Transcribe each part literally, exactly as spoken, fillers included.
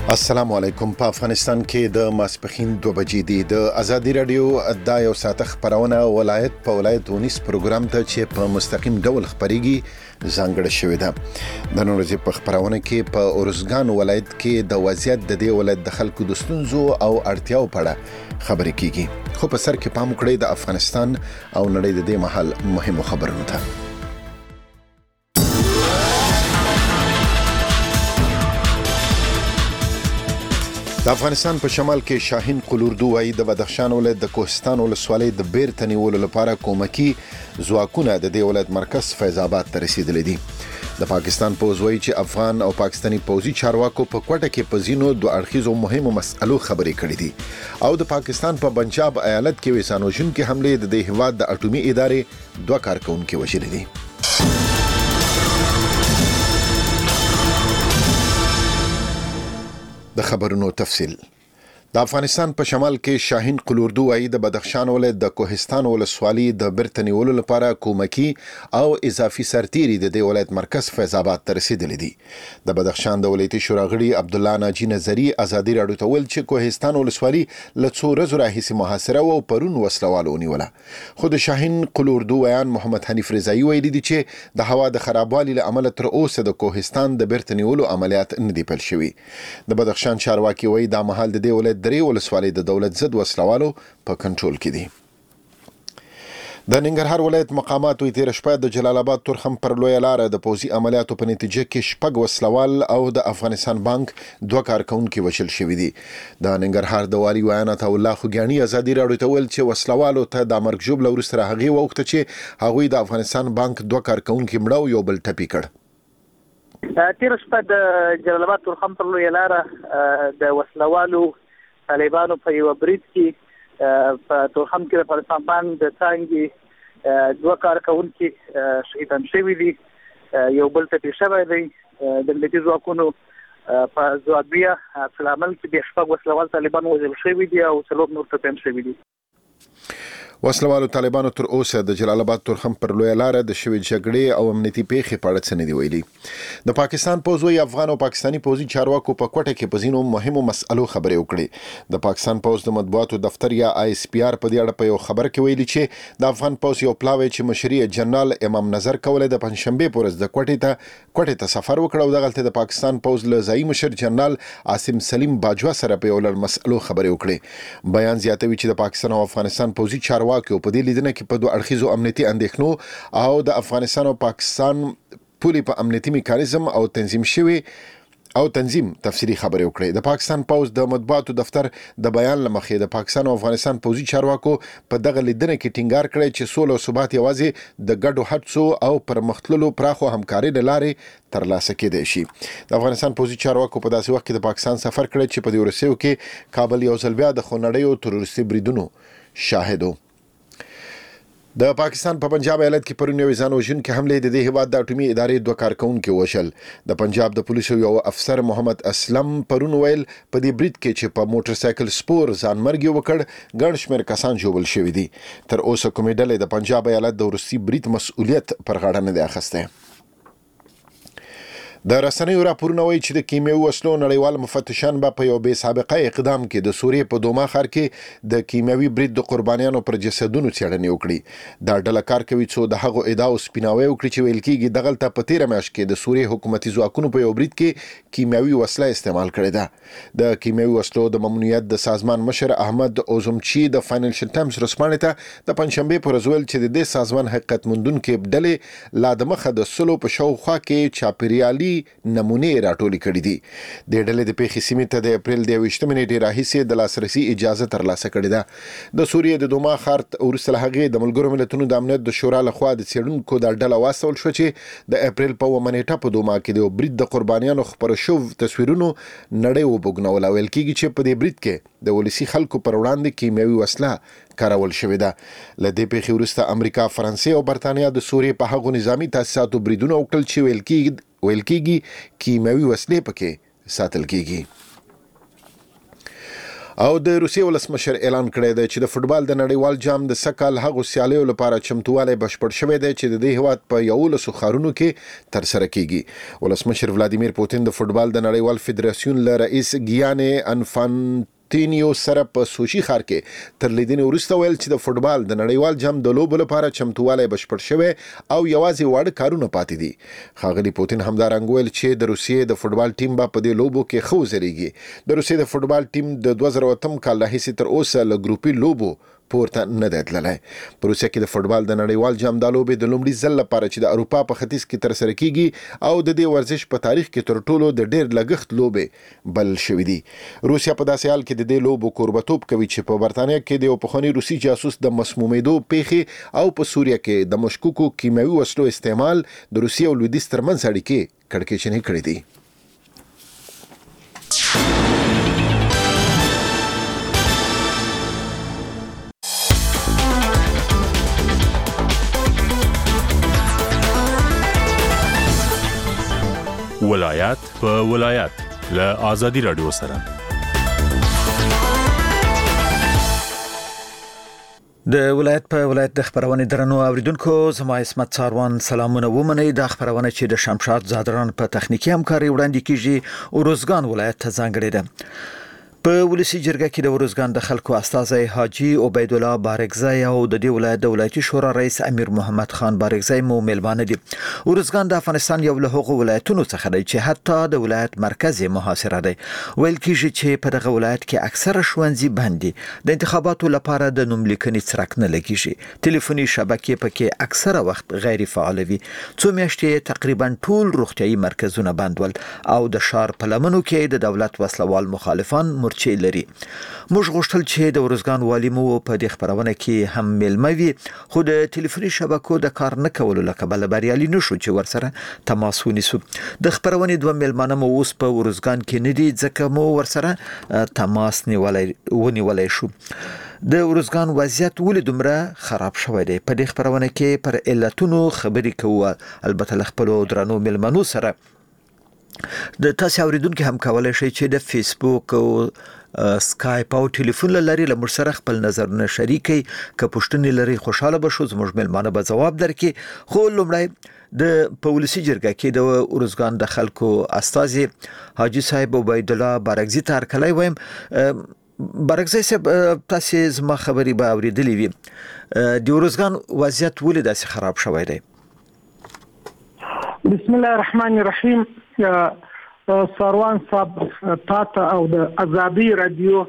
السلام علیکم. په افغانستان کې د ماسپخین دوه بجې دي. د ازادي رادیو د یو ساعت خبرونه ولایت په ولایت ونیس پروګرام ته چې په مستقیم ډول خبريږي ځانګړی شوی ده. د نن ورځې په خبرونه کې په اورزګان ولایت کې د وضعیت د دې ولایت د خلکو د ستونزو او اړتیاو په اړه خبرې کیږي. خو په سر کې پام وکړئ د افغانستان او نړۍ د دې محل مهمو خبرونو ته. د افغانستان په شمال کې شاهین قلوردو وايي د بدخشان ولایت د کوهستان ولسوالۍ د بیرته نیولو لپاره کومکی ځواکونه د دې ولایت مرکز فیض آباد ته رسیدلي دي. د پاکستان پوځ وايي چې افغان او پاکستاني پوځي چارواکو په کوټه کې په ځینو دوه اړخیزو مهمو مسألو خبرې کړې دي او د پاکستان په پنجاب ایالت کې وسانوشن کې حمله د دې هواد د اټومي ادارې دوه کارکونکو وژلي دي. د خبرونو تفصیل. د افغانستان په شمال کې شاهین قلوردو وايي د بدخشان ولایت د کوهستان ولسوالۍ د بیرته نیولو لپاره کومکی او اضافي سرتیري د دې ولایت مرکز فیض آباد ته رسیدلي دي. د بدخشان د ولایتي شورا غړي عبدالله ناجی نظری ازادي راډیو ته ویل چې کوهستان ولسوالۍ له څو ورځې راهیسې محاصره او پرون وسلوالو ونیوله. خو د شاهین قلوردو ویان محمد حنیف رضایی ویلي دي چې د هوا د خرابوالي له امله تر اوسه د کوهستان د بیرته نیولو عملیات نه دي پیل شوي. د بدخشان چارواکي وایي دا مهال د دې ولایت درې ولسوالۍ د دولت ضد وسلوالو په کنټرول کې دي. د ننګرهار ولایت مقامات وی تیر شپه د جلال آباد تورخم پر لویه لار د پوځي عملیاتو په نتیجه کې شپږ وسلوال او د افغانستان بانک دوه کارکونکو وژل شوي دي. د ننګرهار د والي ویان عطا الله خوګیانی ازادي راډیو ته ویل چې وسلوالو ته د مرګ ژوبله وروسته هغه وخت چې هغوی د افغانستان بانک دوه کارکونکو مړه یو بل ټپي کړ. تیر شپه د جلال آباد تورخم پر لویه لار د وسلوالو طالبانو په یو برید کې په تورخم کې د افغانستان بانک د څانګې دوه کارکونکي شهیدان شوي دي، یو بل ټپي شوی دی. د ملتي ځواکونو په ځوابیه عکس العمل کې بیا شپږ وسلوال طالبان وژل شوي دي او څلور نور ټپیان شوي دي. وسلوالو طالبانو تر اوسه د جلال آباد تورخم پر لویه لار د شوې جګړې او امنیتي پیښې په اړه څه نه دي ویلي. د پاکستان پوځ وايي افغان او پاکستاني پوځي چارواکو په کوټه کې په ځینو مهمو مسألو خبرې وکړې. د پاکستان پوځ د مطبوعاتو دفتر یا آی اس پی آر په دې اړه په یو خبر کې ویلي چې د افغان پوځ یو پلاوی چې مشري جنرال امام نظر کوله د پنځشنبه پر ورځ د کوټې ته کوټې ته سفر وکړ او دغلته د پاکستان پوځ له ځایي مشر جنرال عاصم سلیم باجوا سره په یو لړ مسألو خبرې وکړې. بیان زیاتوي چې د پاکستان او افغانستان پوځي چارواکو په دې لیدنه کې په دوه اړخیزو امنیتي اندېښنو او د افغانستان او پاکستان پولي په امنیتي میکانیزم او تنظیم شوی او تنظیم تفصیلی خبرې وکړې. د پاکستان پوځ د مطبوعاتو دفتر د بیان لمخې د پاکستان او افغانستان پوځي چارواکو په دغه لیدنه کې ټینګار کړی چې سوله او ثبات یوازې د ګډو هڅو او پرمختللو پراخو همکارۍ له لارې ترلاسه کېدای شي. د افغانستان پوځي چارواکو په داسې وخت کې د پاکستان سفر کړی چې په دې ورسېو کې کابل یو ځل بیا د خونړیو تروریستي بریدونو شاهد و. د پاکستان په پنجاب ایالت کې پرون یو ځانوژن کې حمله د دې هواد د اټومي ادارې دوه کارکونکو وشل. د پنجاب د پولیسو یو افسر محمد اسلم پرون ویل په دې برید کې چې په موټر سایکل سپور ځان مرګ وکړ ګڼ شمېر کسان ژوبل شوي دي. تر اوسه کومې ډلې د پنجاب ایالت د وروستي برید مسؤلیت پر غاړه نه دی اخیستی. د رسنیو راپورونه وایي چې د کیمیاوي وسلو نړیوال مفتشان به په یو بې سابقه اقدام کې د سوریې په دوما ښار کې د کیمیاوي برید د قربانیانو پر جسدونو څېړنې وکړي. دا ډله کار کوي څو د هغو ادعاو سپیناوی وکړي چې ویل کېږي دغلته په تېره میاشت کې د سوریې حکومتي ځواکونو په یو برید کې کیمیاوي وسله استعمال کړې ده. د کیمیاوي وسلو د ممنوعیت د سازمان مشر احمد اوزمچي د فاینانشل ټایمز رسپانې ته د پنځشنبې په ورځ ویل چې د دې سازمان حقیقت موندونکې ډلې لا د مخه د سلو په شاوخوا کې چاپیریالي نمونې راټولې کړې دي. د ډلې د پیښې سیمې ته د اپریل د یوویشتمې نیټې راهیسې د لاسرسي اجازه ترلاسه کړې ده. د سوریې د دوما ښار وروسته له هغې د ملګرو ملتونو د امنیت د شورا لخوا د څېړونکو دا ډله واستول شوه چې د اپریل په اوومه نیټه په دوما کې د یو برید د قربانیانو خپاره شوو تصویرونو نړۍ وبوګنول او ویل کېږي چې په دې برید کې د ولسي خلکو پر وړاندې کیمیاوي وسله کارول شوې ده. له دې پیښې وروسته امریکا، فرانسې او برتانیا د سوریې په هغو نظامي تاسیساتو بریدونه وکړل چې ویل کېږي ویل کېږي کیمیاوي وسلې پکې ساتل کېږي. او د روسیې ولسمشر اعلان کړی دی چې د فوتبال د نړیوال جام د سکهال هغو سیالیو لپاره چمتووالی بشپړ شوی دی چې د دې هیواد په یولسو ښارونو کې ترسره کیږي. ولسمشر ولادیمیر پوتین د فوتبال د نړیوال فدراسیون له رئیس ګیانې انفانتینیو سره په سوچي ښار کې تر لیدنې وروسته ویل چې د فوتبال د نړیوال جام د لوبو لپاره چمتووالی بشپړ شوی او یوازې واړه کارونه پاتې دي. ښاغلي پوتین همدارنګه ویل چې د روسیې د فوتبال ټیم به په دې لوبو کې ښه وځلیږي. د روسیې د فوتبال ټیم د دوه زره اتم کال راهیسې تر اوسه له ګروپي لوبو پورته نه دی تللی. په روسیه کې د فوتبال د نړیوال جام دا لوبې د لومړي ځل لپاره چې د اروپا په ختیځ کې ترسره کیږي او د دې ورزش په تاریخ کې تر ټولو د ډېر لګښت لوبې بل شوې دي. روسیا په داسې حال کې د دې لوبو کوربتوب کوي چې په برتانیا کې د یو پخواني روسي جاسوس د مسمومیدو پیښې او په سوریه کې د مشکوکو کیمیاوي وسلو استعمال د روسیې او لویدیځ ترمنځ اړیکې کړکېچنې کړې دي. ولایت په ولایت له آزادي رادیو سره. د ولایت په ولایت د خبرونه درنو اوریدونکو، زما اسمت څاروان سلامونه ومنئ. د خبرونه چې د شمشاد زادران په تخنیکی همکاري وړاندې کیږي اروزګان ولایت ته ځانګړی ده. په ولسی جرګه کې د اروزګان د خلکو استازی حاجی عبید الله بارګزی او د دې ولایت د ولایتي شورا رئیس امیر محمد خان بارګزی مو ملمانه دي. اروزګان د افغانستان یو له هغو ولایتونو څخه دی چې حتی د ولایت مرکز محاصره دی. ویل کیږي چې په دغه ولایت کې اکثره ښوونځي بند دي. د انتخاباتو لپاره د نوملیکنې څرک نه لګیږي. ټلیفوني شبکې پکې اکثره وخت غیر فعال وي. څو میاشتې تقریبا ټول روغتيایي مرکزونه بند ول او د شار په لمنو کې د دولت وسلوال مخالفان مرچي لري. موږ غوښتل چې د اروزګان والی مو په دې خبرونه کې هم ملموي، خو د ټلیفوني شبکو د کار نه کولو له کبله بریالي نشو چې ورسره تماس ونیسو. د خبرونه دوه ملمانه مو اوس په اروزګان کې نه دي، ځکه مو ورسره تماس نیولای ونیولای شو. د اروزګان وضعیت ولې دومره خراب شوی دی؟ په دې خبرونه کې پر علتونو خبرې کوو، البته له خپلو درنو ملمنو سره. د تاسو اوریدونکو هم کولای شي چې د فیسبوک او سکایپ او ټلیفون لري له موږ سره خپل نظرونه شریکي. که پوښتنې لري خوشاله بشو، زموږ ملمانه به ځواب درکړي. خو لومړی د پولیسي جرګه کې د اروزګان د خلکو استازي حاجی صاحب عبید الله بارګزی ته هرکلی وایم. بارګزی صاحب، تاسو زما خبرې به اوریدلې وي. د اروزګان وضعیت ولې داسې خراب شوی دی؟ بسم الله الرحمن الرحیم. ساروان صاحب تاته او د آزادي رادیو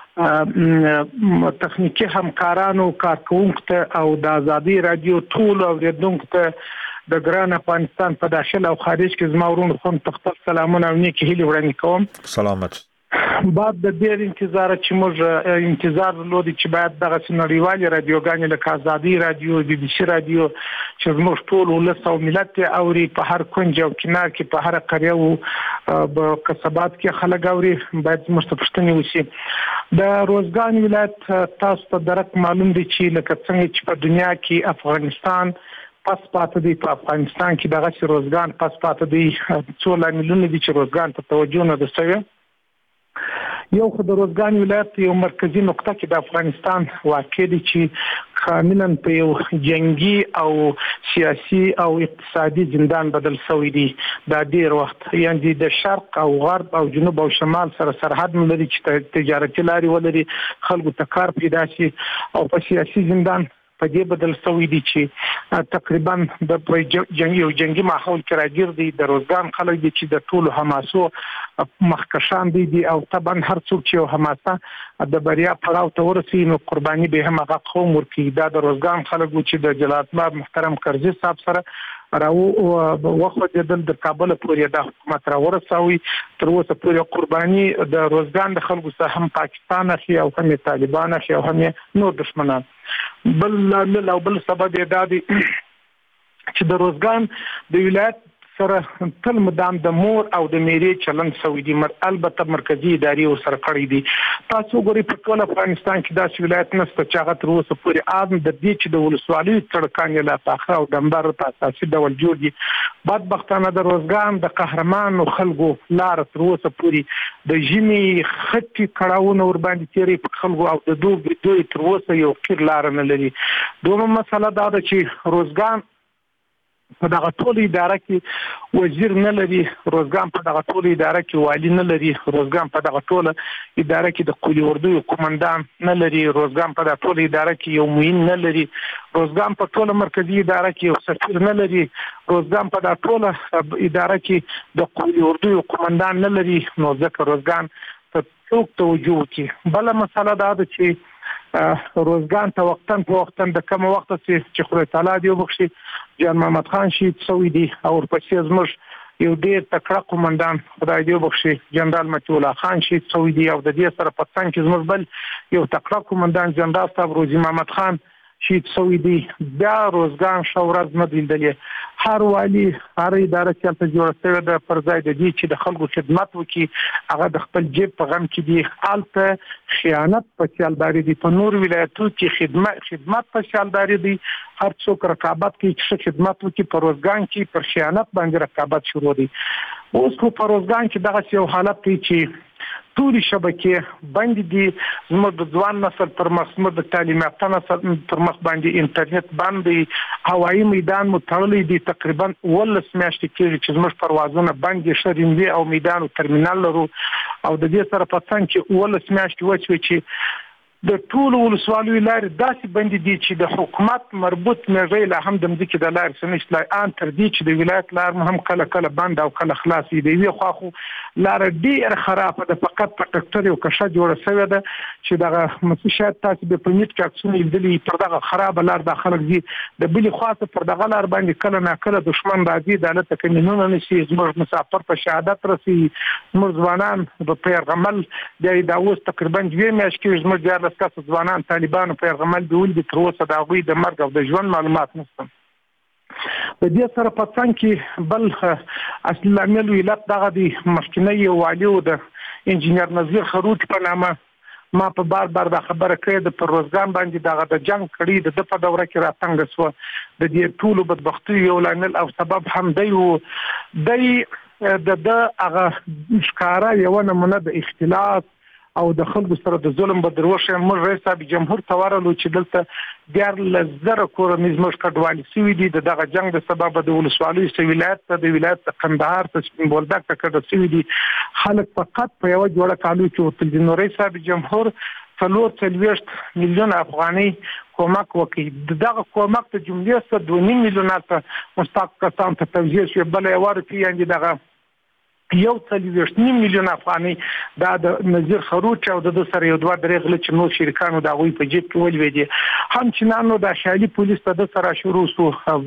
تخنیکی همکارانو، کارکونکو ته او د آزادي رادیو ټول اوریدونکو ته د ګران افغانستان په داخل او خارج کې زما ورونو خپل تخصص سلامونه او نیکی هیلې وړاندې کوم. سلامت. بعد د ډیر انتظار چې موږ انتظار لرو چې باید دغه نړیوالې رادیوګانې لکه آزادي رادیو، بي بي سي رادیو چې موږ ټول ولس او ملت اوري، په هر کونج او کنار کې، په هر قريه او په قصبات کې خلک اوري، باید موږ ته پوښتنې وشي. د اروزګان ولایت تاسو ته درک معلوم دي چې لکه څنګه چې په دنیا کې افغانستان پس پاتې دی، په افغانستان کې دغه روزګان پس پاتې دی. څو لاملونه دي چې روزګان ته توجه نه ده شوې. یو خو د اروزګان ولایت یو مرکزی نقطه کې د افغانستان واقع دي چې کاملا په یو جنگي او سیاسي او اقتصادي زندان بدل شوی دی. دا ډیر وخت یعنی د شرق او غرب او جنوب او شمال سره سرحد لري چې تجارتي لاري ولري، خلکو ته کار پیدا شي، او په سیاسي زندان په دې بدل شوی دی چې تقریبا د جنگي او جنگي ماحول کې راګیر دي. د اروزګان خلک دي چې د ټولو حماسو مخکشان دي دي او طبعا هر څوک چې حماسه د بریا پړاو ته ورسي نو قرباني به هم هغه قوم ورکړي. دا د اروزګان خلک چې د جلال آباد محترم کرزي صاحب سره راو وخت د د کابل پورې د حکومت را ورسوي، تر اوسه پورې قرباني د اروزګان د خلکو سره هم پاکستان اخی او هم طالبان اخی او هم نور دشمنان. بل له بل سبب دا دی چې د اروزګان د ولایت سره تل مدام د مور او د میرې چلن سوي دي. البته مرکزی ادارې ورسره کړې دي. تاسو ګورئ په ټول افغانستان کې داسې ولایت نشته چې هغه تر اوسه پورې عام د دې چې د ولسوالۍ سړکان یې لا پاخه او ډمبر په اساسي ډول جوړ دي. بدبختانه د روزګان د قهرمانو خلکو لار تر اوسه پورې د ژمي خټي کړهونه ور باندې تیرې په خلکو او د دوی دوی تر اوسه یو خیر لار نه لري. دومره مسله دا ده چې روزګان په دغه ټول اداره کې وزیر نه لري، روزګان په دغه ټول اداره کې والی نه لري، روزګان په دغه ټول اداره کې د قولی اردو قومندان نه لري، روزګان په دغه ټول اداره کې یو معین نه لري، روزګان په ټول مرکزی اداره کې یو سفیر نه لري، روزګان په دغه ټول اداره کې د قولی اردو قومندان نه لري. نو ځکه روزګان ته څوک توجه کوي. بل مسله دا ده چې روزګان ته وختن په وختن د کوم وخت چې خدای تعالی دی وبخشي جان محمد خان شهید شوی دی او ورپسې زموږ یو ډېر تکړه قومندان خدای دی وبخشي جنرال مطیع الله خان شهید شوی دی او د دې سره په څنګ کې زموږ بل یو تکړه قومندان جنرال صاحب روزي محمد خان شهید شوی دی. بیا روزګان شورز نه دیندلې. هر والی هر اداره چې تل جوړ شوی د پر ځای د دې چې د خلکو خدمت وکړي هغه د خپل جیب په غم کې دی. البته خیانت په چالداري دي. په نور ولایتو کې خدمت خدمت په چالداري دي. هر څوک رقابت کوي چې خدمت وکړي. په روزګان کې پر خیانت باندې رقابت شروع دي. اوس په روزګان کې دغه یو حالت دی چې ټولې شبکې بند دي. زموږ د ځوان نسل پر مخ زموږ د تعلیم یافته نسل پر مخ باندې انټرنیټ بند دی. هوایي میدان مو تړلی دی. تقریبا ولس میاشتې کېږي چې زموږ پروازونه بند دي. شرینوي او میدان او ترمینال لرو او د دې سره په څنګ کې ولس میاشتې وچوي چې د ټول ولسوالیو لارې داسې بندي دي چې د حکومت مربوط میږي لا هم د مځکې د لارې سنشت لا ان تر دې چې د ولایت لار هم کله کله بند او کله خلاص دي. وی خو خو لار ډیر خراب ده. فقط په ټکټر یو کښه جوړه شوې ده چې دغه مسو شاید تاسو به په نیټ کې اکسونه لیدلې پر دغه خراب لار د خلک دي د بلی خاصه پر دغه لار باندې کله نه کله دشمن راځي د حالت کمینونه نشي زموږ مسافر په شهادت رسي. زموږ ځوانان د پیغمبر د داوود تقریبا دوه میاشتې کې زموږ کس ځوانان طالبانو په غمل دی ولدي تر اوسه د هغوی د مرګ او د ژوند معلومات نشته. په دې سره په څنګ کې بل اصلي لامل علت دغه دی مخکنی والی او د انجینر نذیر خروټ په نامه ما په بار بار د خبره کړې د پر روزګان باندې دغه د جنگ کړي د په دوره کې راتنګ سو د دې ټولو بدبختی یو لامل او سبب هم دی او دی د د هغه ښکارا یو نمونه د اختلاف او د خلکو سره د ظلم بدروشه. موږ رئیس صاحب جمهور توارلو چې دلته ډیر لزر کورنۍ زموږ کډوالي سوي دي دغه جنگ د سبب د ولسوالۍ څخه ولایت ته د ولایت قندهار ته سپین بولدک ته کډه سوي دي. خلک فقط په یو جوړه کالو کې وتل دي. نو رئیس صاحب جمهور څلور څلوېښت میلیون افغانۍ کومک وکړي. دغه کومک ته جملې سره دوه نیم میلیونه ته مستحق کسان ته توزیع شوی. بل یو ورته یې دغه یو څلوېښت نیم میلیون افغانۍ دا د نذیر خروټ او د سره یو دوه درې غل چې نو شریکانو د هغوی په جیب کې ولوېدي. هم چنانو د خیالي پولیس په د سره شروع سو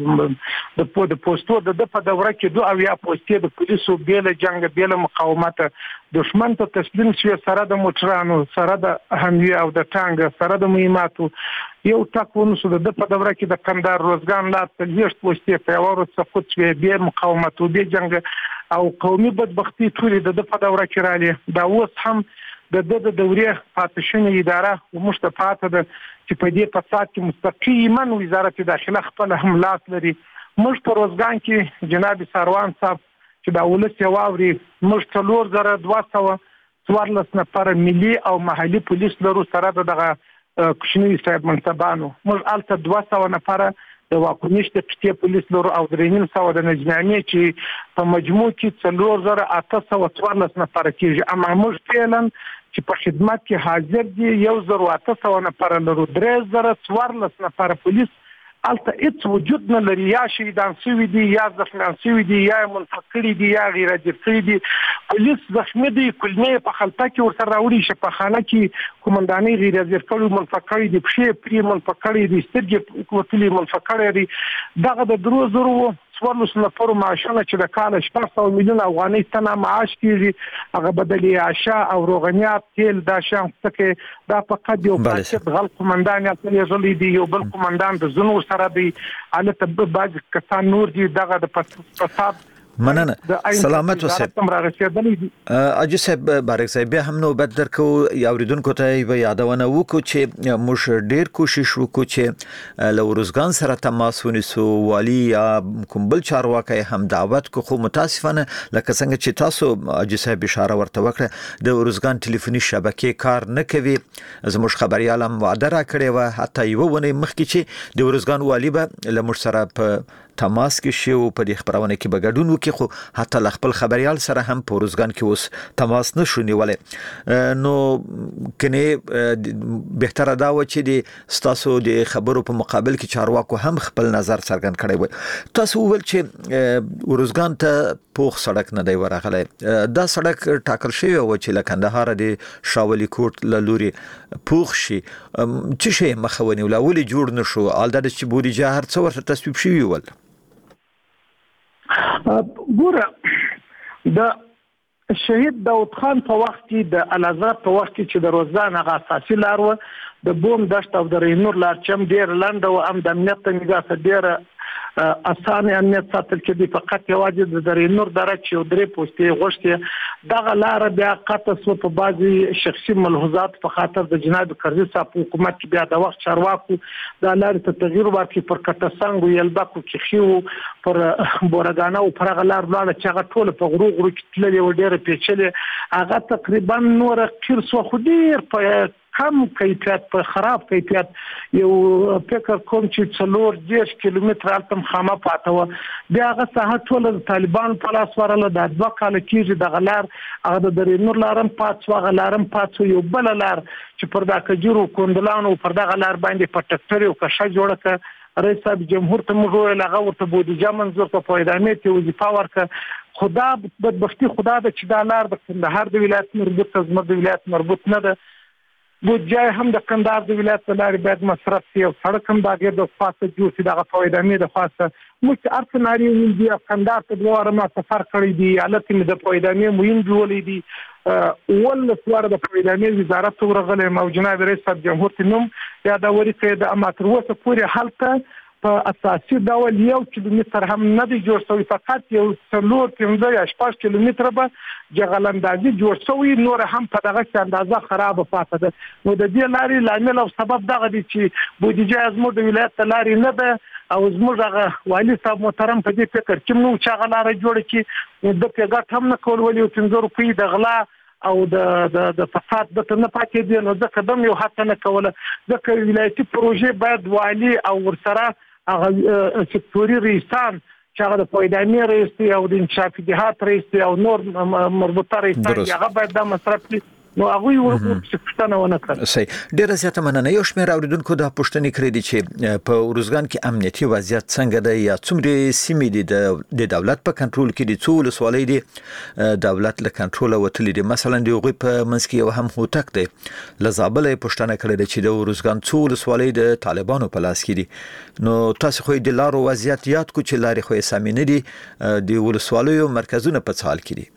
د په د پوسټو د په دوره کې دوه اویا پوسټې د پولیسو بیل جنگ بیل مقاومت دشمن ته تسلیم شوی سره د موټرانو سره د حملې او د ټانګ سره د مهماتو یو ټاکونه سو د په دوره کې د کندهار روزګان لا څلوېښت پوسټې په اورو سقوط شوی بیا مقاومت او بیا جنگ او قومي بدبختی ټولې د په دوره کې رااله. دا اوس هم د د دورې پاتشنه اداره او مشتفات ده چې په دې فساد کې مستقیما وزارت داخله خپل هم لاس لري. موږ په روزګان کې جناب سروان صاحب چې د ولس یواوري موږ څلور زره دوه سوه څوارلس نفر ملي او محلي پولیس لرو سره دغه کوچنی صاحب منصبانو. موږ الته دوه سوه نفر د واکونیش د پټي پولیس لرو او درې نیم سوه د نجماني چې په مجموع کې څلور زره اته سوه څوارلس نفر کېږي. اما موږ فعلا چې په خدمت کې حاضر دي یو زر اته سوه نفر لرو. درې زره څوارلس نفر پولیس الته هیڅ وجود نه لري. یا شهیدان شوي دي یا زخمیان شوي دي یا منفق کړي دي یا غیر حاضر کړي دي. پولیس زخمي دي کلمې په خلطه کې ورسره راوړي شفاخانه کې قومندانۍ غیر حاضر کړي منفق کړي دي پښې پرې منفق کړي دي سترګې وتلې منفق کړي دي. دغه د درو زرو څوارلس نفرو معاشونه چې د کال شپږ سوه میلیون افغانۍ تنه معاش کېږي هغه بدلې عشا او روغنیات تیل دا شیان څخه دا فقط یو پاکټ غل قومندان یا غلي دي یو بل قومندان د زنو سره دی البته بعض کسان نور دي دغه د فساد مننه سلامت اوسئ اجي صاحب بارک صاحب بیا هم نوبت درکو یاوریدونکو ته به یادونه وکړو چې موږ ډیر کوشش وکړو چې لورزګان سره تماس ونیسو والی یا کوم بل چارواکي هم دعوت کو خو متاسفانه لکه څنګه چې تاسو اجي صاحب اشاره ورته وکړه د ورزګان ټلیفوني شبکې کار نه کوي زموږ خبريال هم وعده را کړې و حتی یو ونه مخکې چې د ورزګان والی به لمر سره په تماس کې شی او په دې خبرونه کې بغډون وکي خو حتی خپل خبريال سره هم په روزګان کې اوس تماس نشو نیولې نو کني بهتره دا و چې د ستاسو د خبرو په مقابل کې چارواکو هم خپل نظر څرګند کړی و تاسو ول چې روزګان ته پوخ سړک نه دی ورغلی دا سړک ټاکل شوی و چې لکندهار د شاولي کوټ لوري پوخ شي چې شي مخونی ولا ولې جوړ نشو آل د چې بودیجه هر څو ورته تصویب شوی ول ګوره د شهید داود خان په وخت کې د الازهر په وخت کې چې د روزګان هغه اساسي لار و د بوم دشت او د رینور لار چې ډیر لاند او ام د امنیت نگاه ډیر اسانه امنیت ساتل کې دی فقط یوازې د رینور دره چې درې پوسټي غوښتي دغه لار بیا قطع سو په بعضي شخصي ملحوظات په خاطر د جناب کرزي صاحب حکومت کې بیا د وخت چارواکو د لار ته تغییر ورکړي پر کټسنګ او یلبکو کې خيو پر بورګانا او پر غلار لاله چې هغه ټول په غرو غرو کې تللي و ډیره پیچلې هغه تقریبا نور خیر سو خو ډیر په کم کیفیت په خراب کیفیت یو فکر کوم چې څلور دیش کیلومتر التم خامه پاته و بیا هغه ساحه ټول د طالبان په لاس ورله د دوه کال کېږي د غلار هغه د رینور لارم پات سو غلارم پات سو یو بل لار چې پر دا کجورو کوندلانو پر دا غلار باندې په ټکټر یو کښه جوړه ک رئیس صاحب جمهور ته موږ لغه ورته بودیجه منظور په پایدامي ته وظیفه ورکړه خدا بدبختی خدا د چې دا لار د کندهار د ولایت مربوط زموږ د ولایت مربوط نه ده بودجه هم د کندهار د ولایت لارې باید مصرف شي او سړک هم د غیر د خاصه جوړ شي د فایدامي د خاصه مخ ارسناري ویندي کندهار ته دوه ما سفر کړی دی الته مې د فایدامي مهم جوړې دي ول څوار د فایدامي وزارت ورغله مو جناب رئیس جمهور ته نوم یا د ورته د اماتر وسه پوری حلقه په اساسي ډول یو کیلومتر هم نه دی جوړ شوی فقط یو څلور پنځه یا شپږ کیلومتر به جغلندازي جوړ شوی نور هم په دغه اندازه خراب پاتې ده نو د دې لارې لامل او سبب دغه دی چې بودیجه زموږ د ولایت لارې نه ده او زموږ هغه والی صاحب محترم په دې فکر کې نو چې هغه لارې جوړ کړي د پیګټ هم نه کول ولې پنځه روپۍ د غلا او د د د فساد د نه پاتې دي نو ځکه دم یو حتی نه کوله ځکه ولایتي پروژې باید والی او ورسره هغه سکتوري رئیسان چې هغه د فایدامي رئیس دی او د انشاء جهات رئیس دی او نور مربوطه رئیسان هغه باید د مصرف نو هغه ورته څه ونه کړ صحیح ډیر زیاته مننه یو شمېر اوریدونکو د پښتني کړی دي چې په ورزګان کې امنیتي وضعیت څنګه دی یا څومره سیمې دي د دولت په کنټرول کې دي څو ولسوالۍ دي دولت له کنټرول وتلې دي مثلا دی غوي په منځ کې یو هم هوتک دی لزابلې پښتنه کړی دي چې د ورزګان څو ولسوالۍ د طالبانو په لاس کې دي نو تاسو خو د لارو وضعیت یاد کو چې لارې خو سامینه دي د ولسوالیو مرکزونه په څال کې دي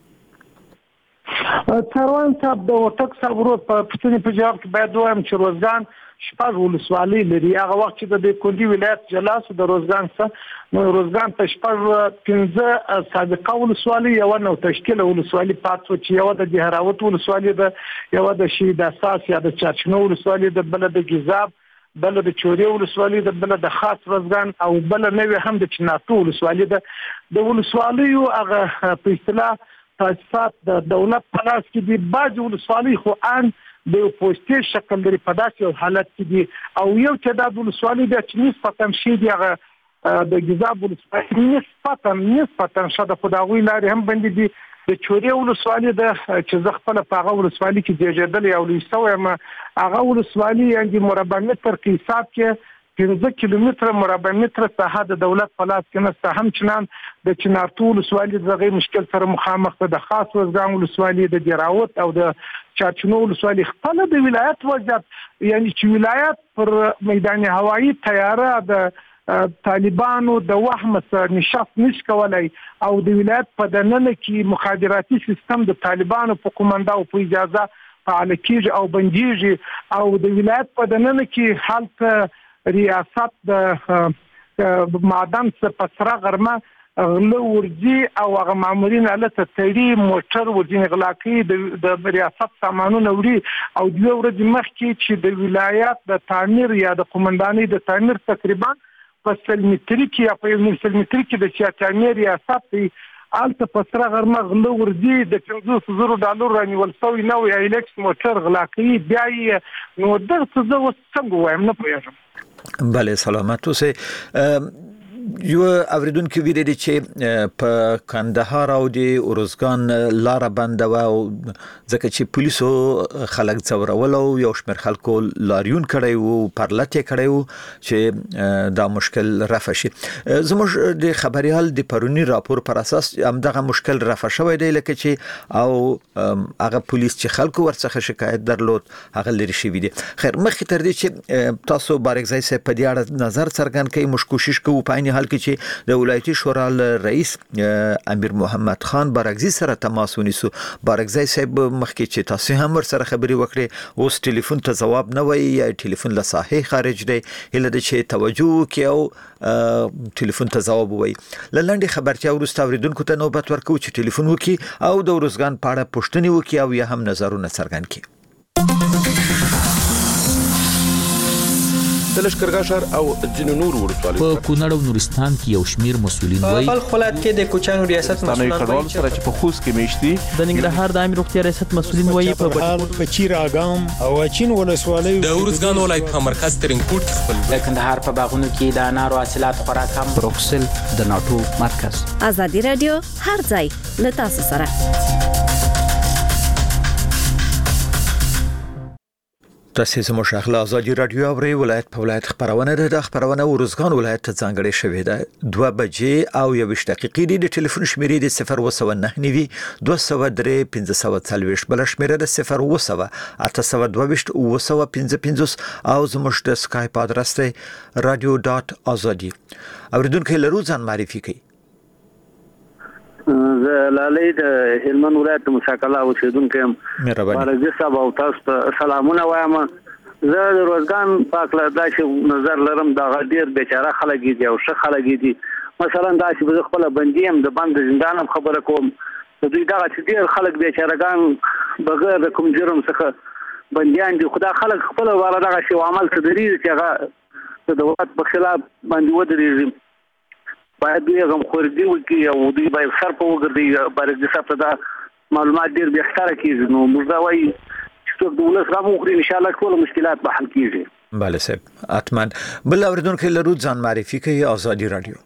څاروان صاحب د وټک صاحب ورو په پښتني په جواب کې باید وایم چې روزګان شپږ ولسوالۍ لري هغه وخت چې د کوندي ولایت جلاس د روزګان څخه نو روزګان په شپږ پنځه سابقه ولسوالۍ یو نو تشکیل ولسوالۍ پاتو چې یو د جهراوت ولسوالۍ د یو د شهید اساس یا د چارچنو ولسوالۍ د بل د گیزاب بل د چوري ولسوالۍ د بل د خاص روزګان او بل نوې هم د چناتو ولسوالۍ د ولسوالیو هغه په اصطلاح تاسفات د دولت په لاس کې دي باج ولسوالۍ خو ان د پوسټي شکل لري په داسې حالت کې دي او یو چې د ولسوالۍ د چنيس پتم شي دی هغه د گیزاب ولسوالۍ نسبتا نسبتا شاده خداوی لري هم باندې دي د چوري ولسوالۍ د چې ز خپل په هغه ولسوالۍ کې دیجدل یو لسته ما هغه ولسوالۍ یعنی مربع متر کې حساب کې پنځه کیلومتر مربع متر ساحه د دولت په لاس کې نشته هم چنان د چنارتو ولسوالۍ دغه مشکل سره مخامخ ده د خاص وزګان ولسوالۍ د جراوت او د چارچنو ولسوالۍ خپل د ولایت وضعیت یعنی چې ولایت پر میدان هوایی تیاره د طالبانو د وهم سره نشاط نش کولای او د ولایت په دننه کې مخابراتي سیستم د طالبانو په کومندا او په اجازه فعال کیږي او بنديږي او د ولایت په دننه کې حالت ریاست د معدن څخه پسره غرمه غله ورځي او هغه مامورین الته تړي موټر ورځي غلا کوي د ریاست سامانونه وړي او د ورځې مخکې چې د ولایت د تعمیر یا د قومندانۍ د تعمیر تقریبا په سل متري کې یا په یو سل متري کې د چې تعمیر ریاست دی الته په سره غرمه غله ورځي د پنځوس زره ډالر رانیول شوی نو یا ایلکس موټر غلا کوي بیا یې نو دغه څه زه څنګه وایم نه پوهیږم. بله سلامت اوسئ. یو اوریدونکو ویلي چې په کندهار او د اورزګان لار بنده و ځکه چې پولیسو خلک ځورول او یو شمېر خلکو لاریون کړی وو پرلط یې کړی وو چې دا مشکل رفع شي. زموږ د خبريال د پرونی راپور پر اساس همدغه مشکل رفع شوی دی لکه چې او هغه پولیس چې خلکو ورڅخه شکایت درلود هغه لري شوی دی. خیر مخکې تر دې چې تاسو بارګزای سه په دې اړه نظر څرګند کړئ موږ کوشش کوو په حال کې چې د ولایتي شورا رئیس امیر محمد خان بارګزی سره تماس ونیسو. بارګزی صاحب مخکې چې تاسو هم ور سره خبري وکړي اوس ټلیفون ته جواب نه وایي یا ټلیفون له ساحې خارج دی هله د چې توجه وکړي او ټلیفون ته جواب وایي. لنډي خبرتیا ورسته اوریدونکو ته نوبت ورکو چې ټلیفون وکړي او د ورزګان په اړه پوښتنه وکړي او یا هم نظرونه څرګند کړي. د لشکرګاه ښار او ځینو نورو ولسوالیو په کونړ او نورستان کې یو شمیر مسولین وایي په بلخ ولایت کې د کوچانو ریاست مسولین وایي چې په خوست کې میشتي د ننګرهار د عامه روغتیا ریاست مسولین وایي په بهار په چیر اګام او چین ولسوالیو د اورزګان ولایت په مرکز ترینکوټ خپل د کندهار په باغونو کې د انارو حاصلات خورا کم بروکسل د ناتو مرکز. ازادي رادیو هر ځای له تاسو سره. تاسو زموږ شغله ازادي رادیو اوري ولایت په ولایت خبرونه ده. د خبرونه ورزګان ولایت ته ځانګړې شوې ده. دوه بجې او یو دقیقې د ټلیفون شمیرې د صفر و نه نوي دوه سوه درې پنځه څلوېښت بل شمیره د صفر و اته سوه دوه ویشت اوه سوه پنځه پنځوس او زموږ د سکایپ ادرس دی رادیو ډاټ ازادي. اوریدونکو لرو ځان معرفي کړئ. زه لالي د هلمند ولایت مشاکله اوسیدونکو یم. مهرباني صاحب او تاسو ته سلامونه وایم. زه د روزګان پاکله داسې نظر لرم دا غډیر بیچاره خلک دي او ښه خلک دي. مثلا دا چې زه خپل بندیم د بند زندان خبره کوم د دوی دا چې ډیر خلک بیچارهګان بغیر د کوم جرم څخه بنديان دي. خدا خلک خپل واره دغه شی عمل تدریج چې هغه د دولت په خلاف باندې ودرېږي باید دوی هم خوردي وکړي او دوی باید سر په وګرځي. بارګزي صاحب ته دا معلومات ډېر بهتره کېږي. نو موږ دا وایي چې څوک د ولس غم وخوري انشاءالله ټول مشکلات به حل کېږي. بله صاحب اتمن. بل اوریدونکو لرو ځان معرفي کوي ازادي رادیو.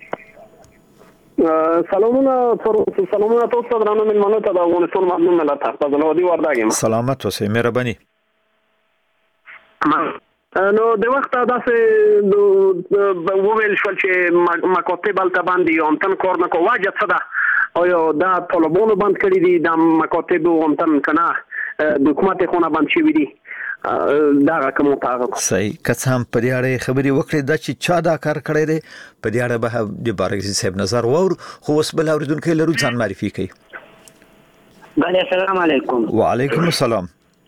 سلامونه سلامونه تاسو درنو ملمنو ته د افغانستان مظلوم ملت تاسو له دی ورداګم. سلامت اوسئ مهرباني. نو د وخت داسې د وویل شول چې مکاتب الته باندې یو امتن کار نه کوي واجب څه ده آیا دا طالبانو بند کړی دي د مکاتب امتن کنه د حکومت خونه بند شوی دي دا کوم تعارف صحیح کڅم په دې اړه خبري وکړي دا چې چا دا کار کړی دی په دې اړه به د بارګزي صاحب نظر وور خو اوس بل اوریدونکو لرو ځان معرفي کوي. بله السلام علیکم. وعلیکم السلام.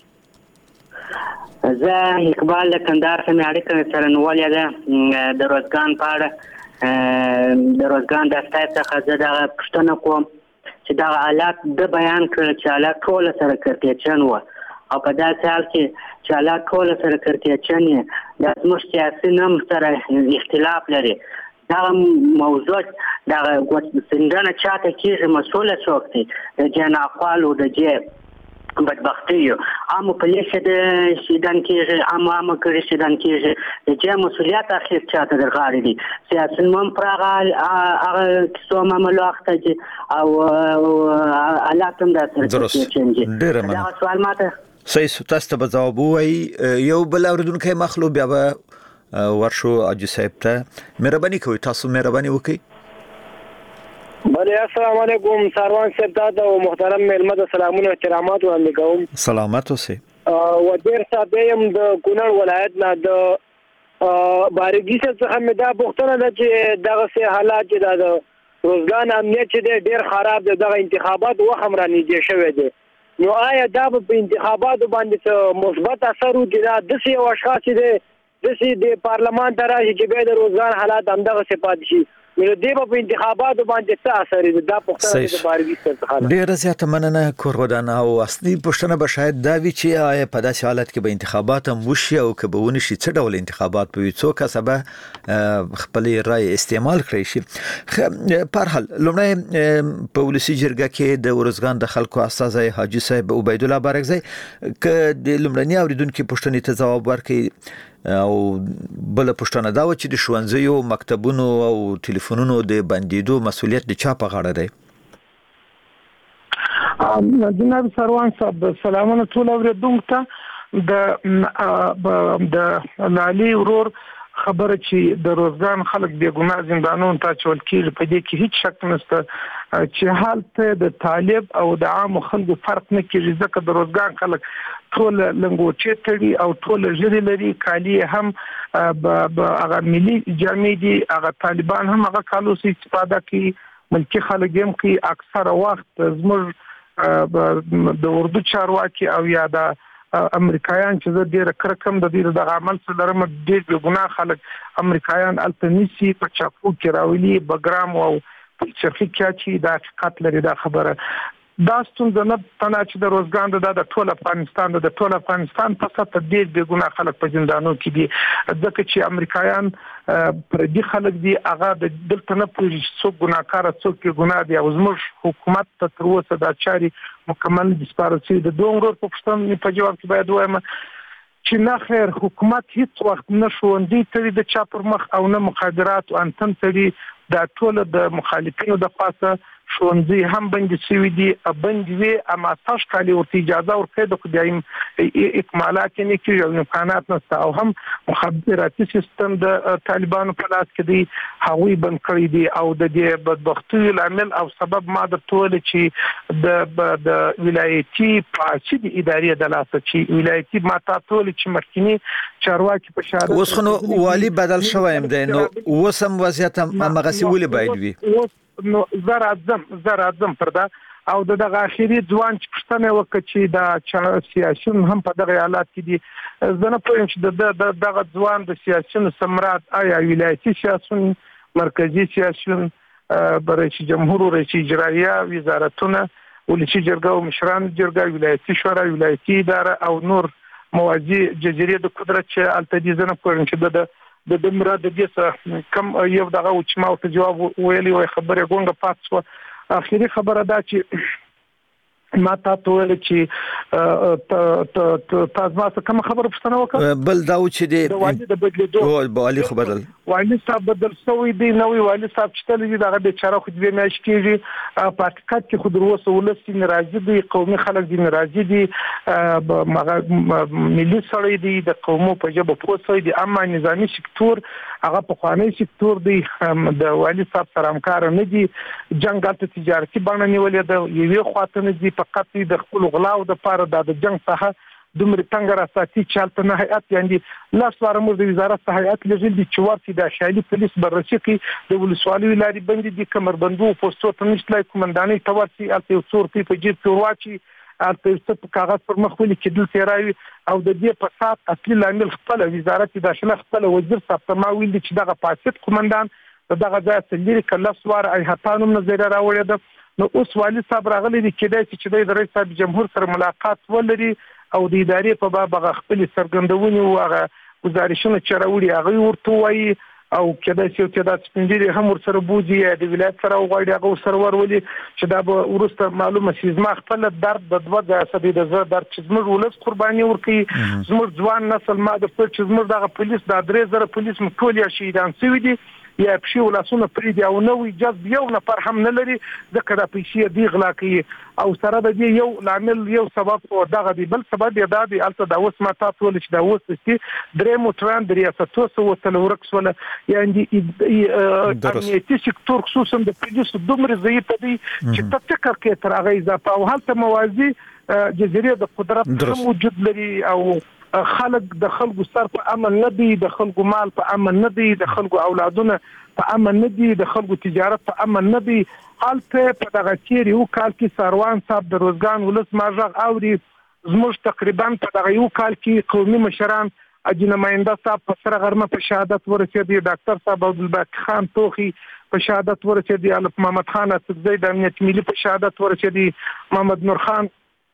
زه اقبال د کندهار څخه اړیکه سره نیولې ده د روزګان په اړه د روزګان د استاد څخه زه دا پوښتنه کوم چې دا حالات د بیان کړ چې حالات ټول سره کړتېچن و او په داسې حال کې چې حالات ټول سره کړتېچن د زموږ سیاسي نم سره اختلاف لري. دا موضوع دا څنګه چاته کېږي مسؤل څوک دی د جناقوالو د جې بدبختی عام پولیس د شیدان کېږي عام عام کړي شیدان کېږي د جې مسؤلیت اخر چاته درغاړي دي سیاسي نوم پرغال هغه څو معاملو اخته دي او حالات هم داسې چنجي. دا سوال ماته صحیح تاسو ته جواب وایي. یو بل اوریدونکو مخلو بیا به ورشو اجي صاحب ته مهرباني کوي تاسو مهرباني وکړئ. بله السلام علیکم ساروان صاحب او محترم ملمد سلامونه احترامات وړاندې کوم. سلامات اوسئ. و ډیر صاحب یم د کونړ ولایت نه د بارګي څخه مې دا پوښتنه ده چې دغه سه حالات چې د روزګان امنیت چې ډیر خراب دي دغه انتخابات وخت هم را نږدې شوی دی نو آیا دا په انتخاباتو باندې مثبت اثر وکړي دا د سه اشخاص دي د سه د پارلمان ته راشي چې به د روزګان حالات همدغه څه پاتې شي نو دې په انتخاباتو باندې څه اثر دا پوښتنه د بارګي څخه ډیره زیاته مننه کورودان او اصلي پوښتنه به شاید دا وي چې آیا په داسې حالت کې به انتخابات هم وشي او که به ونشي څه ډول انتخابات به وي څو کسبه خپل رائے استعمال کړی شي په هر حال لومړی په ولسی جرګه کې د ورزګان د خلکو استازي حاجی صاحب عبید الله بارکزی ک د لومړنی اوریدونکو پوښتنې ته جواب ورکړي او بل پښتنه دا و چې د ښوونځیو مکتبونو او ټلیفونونو د بندیدو مسؤلیت د چا په غاړه دی؟ جناب سروان صاحب سلامونه ټول اوریدونکو ته د د لالي ورور خبره چې د روزګان خلک بے ګناه زندانونو ته چول کېږي په دې کې هیڅ شک نشته چې حالت د طالب او د عام خلکو فرق نه کېږي ځکه د روزګان خلک ټول لنګوچې تړي او ټول ژری لري کالی هم به هغه ملي جامې دي هغه طالبان هم هغه کالو سي استفاده کوي ملکی خلک هم کوي اکثره وخت زموږ د اردو چارواکي او یا د امریکایان چې د ډیره کرکم د دې د عمل سره لرم ډیر به ګناه خلک امریکایان التنسي په چاپو کې راولي بګرام او فلسفي کې چې د حقیقت لري دا خبره دا ستونزه نه تنه چې د روزګان د ټول افغانستان د ټول افغانستان په سطح ډیر به ګناه خلک په زندانو کې دي ځکه چې امریکایان پر دې خلک دي هغه د دلته نه پوهیږي څوک ګناهکار څوک ګناه دي او زموږ حکومت ته تر اوسه دا چاري مکمل دسپارسي د دوه ورځې په پښتون په جواب کې باید وایم چې نه خیر حکومت هیڅ وخت نه شوندي ترې د چا پر مخ او نه مخابرات او انتن ترې دا ټول د مخالفینو د پاسه شونځي هم بند شوی دي بند وی اما تاسو کالي ورته اجازه ورکړي د خدایم اکمالات نه کیږي او امکانات نشته او هم مخابراتي سیستم د طالبانو په لاس کې دي هغوی بند کړی دي او د دې بدبختی لامل او سبب ما د ټول چې د د ولایتي پاسې د ادارې د لاس چې ولایتي ماته ټول چې مرکینی چارواکي په شاده اوس خو والی بدل شویم دی نو وسم وضعیت هغه سی ولې باید وي نو زر اعظم زر اعظم پر دا او دغه اخیری ځوان چې پښتنه وکړي چې دا سیاسيون هم په دغه حالات کې دي زنه پوهیم چې د دغه ځوان د سیاسيون سمرات آیا ولایتي سیاسيون مرکزی سیاسيون رئیس جمهور رئیس اجرایه وزارتونه ولسی جرګه او مشران جرګه ولایتي شورا ولایتي اداره او نور موازی جزیره د قدرت چې التدی زنه پوهیم چې د د دمره د دې کم یو دغه چې ما ته جواب ویلي وي خبره ګونګه پاتې اخیری خبره دا چې ما تاسو ویل چې تاسو ما کوم خبره پښتنه وکړه بل دا چې د والي د بدلیدو او والي خو بدل والي صاحب بدل سوی دی نوې والي صاحب چې تل دي دغه بیچاره خو دې میاش کېږي په حقیقت کې خو دروسه ولسی ناراضي دي قومي خلک دي ناراضي دي ملي سړی دي د قومو په جبه پوسوي دي اما نظامی سکتور هغه په خواني سکتور دی د والي صاحب سره همکار نه دي جنگ د تجارتي باندې نیولې د یوې خواته نه دي فقط د خپل غلاو د پاره د جنگ څخه دومره څنګه راستي چالت نه هيئت یعنی لاس وارمو د وزارت هيئت لجل دي چورتي د شایلی پولیس بررسي کوي د ولسوالۍ لاري بندي دي کمربندو پوسټو ته نشلای کومنداني تورسي الته څور په جیب کې واچي الته ست کاغذ پر مخ ولي کېدل تیراوي او د دې په سات اصلي لامل خپل وزارت داخله خپل وزیر صاحب ما ویل چې دغه پاسید کومندان دغه ځای سلیری کله سوار ای هتانو نظر راوړی ده نو اوس والي صاحب راغلی دی کېدای چې د رئیس صاحب جمهور سره ملاقات ولري او د ادارې په باب خپل سرګندونی او هغه گزارشونه چروړي هغه ورته وایي او کېدای چې د سپندري هم ورسره بوزي د ولایت سره وغوړي هغه سره ورولي چې دا به ورسته معلومه شي زما خپل درد د دوه ځای د زړه درد چې زموږ ولس قرباني ورکي زموږ ځوان نسل ما د پټ چې زموږ دغه پولیس د درې زره پولیس مټول یا شهیدان شوي دي یا په شی ولاسونه پرې دی او نو جذب یو نفر هم نه لري ځکه د پیسې دی غلا کوي او سره د دې یو لامل یو سبب او دغه دی بل سبب دی دا دی الته د اوس ما تاسو ول چې د اوس چې درې موټران د ریاستو سو تل ورکس ولا یعنی امنیتي سکتور خصوصا د پولیسو دومره ضعیف دی چې تفکر کې تر هغه اضافه او هلته موازی جزیره د قدرت موجود لري او خلق د خلکو سر په امن نه دی د خلکو مال په امن نه دی د خلکو اولادونه په امن نه دی د خلکو تجارت په امن نه دی حالته په دغه چیر یو کال کې سروان صاحب د روزګان ولس ماجغ اوري زموږ تقریبا په دغه یو کال کې قومي مشران اجي نماینده صاحب په سره غرمه په شهادت ورسېدی، ډاکټر صاحب عبدالباقي خان توخي په شهادت ورسېدی، الف محمد خان اسدزی د امنیت ملي په شهادت ورسېدی، محمد نور خان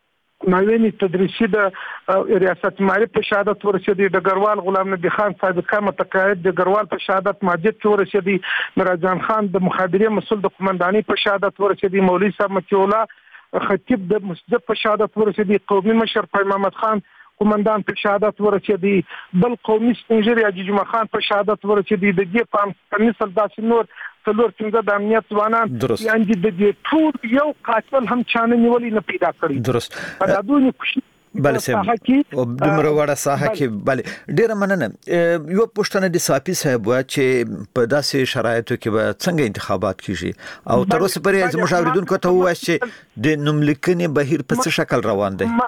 ناوینی تدریسی د ریاست معرف په شهادت ورسېدی، ډګروال غلام نبی خان سابقه متقاعد ډګروال په شهادت ماجد ورسېدی، میراجان خان د مخابرې مسول د قومندانۍ په شهادت ورسېدی، مولوي صاحب مطیع الله خطیب د مسجد په شهادت ورسېدی، قومي مشر پیمان محمد خان قومندان په شهادت ورسېدی، بل قومي سپینږیری حاجي جمعه خان په شهادت ورسېدی، د دې په مثل داسې نور څلور پنځه د امنیت ځوانان یعنې د دې ټول یو قاتل هم چانه نیولې نه پیدا کړی. درست دا دوی خوشي بله صاحب او دومره وړه ساحه کې بله ډیره مننه. یو پوښتنه د صافي صاحب وه چې په داسې شرایطو کې به څنګه انتخابات کیږي او تر اوسه پورې زموږ اورېدونکو ته ووایاست چې د نوملیکنې بهیر په څه شکل روان دی؟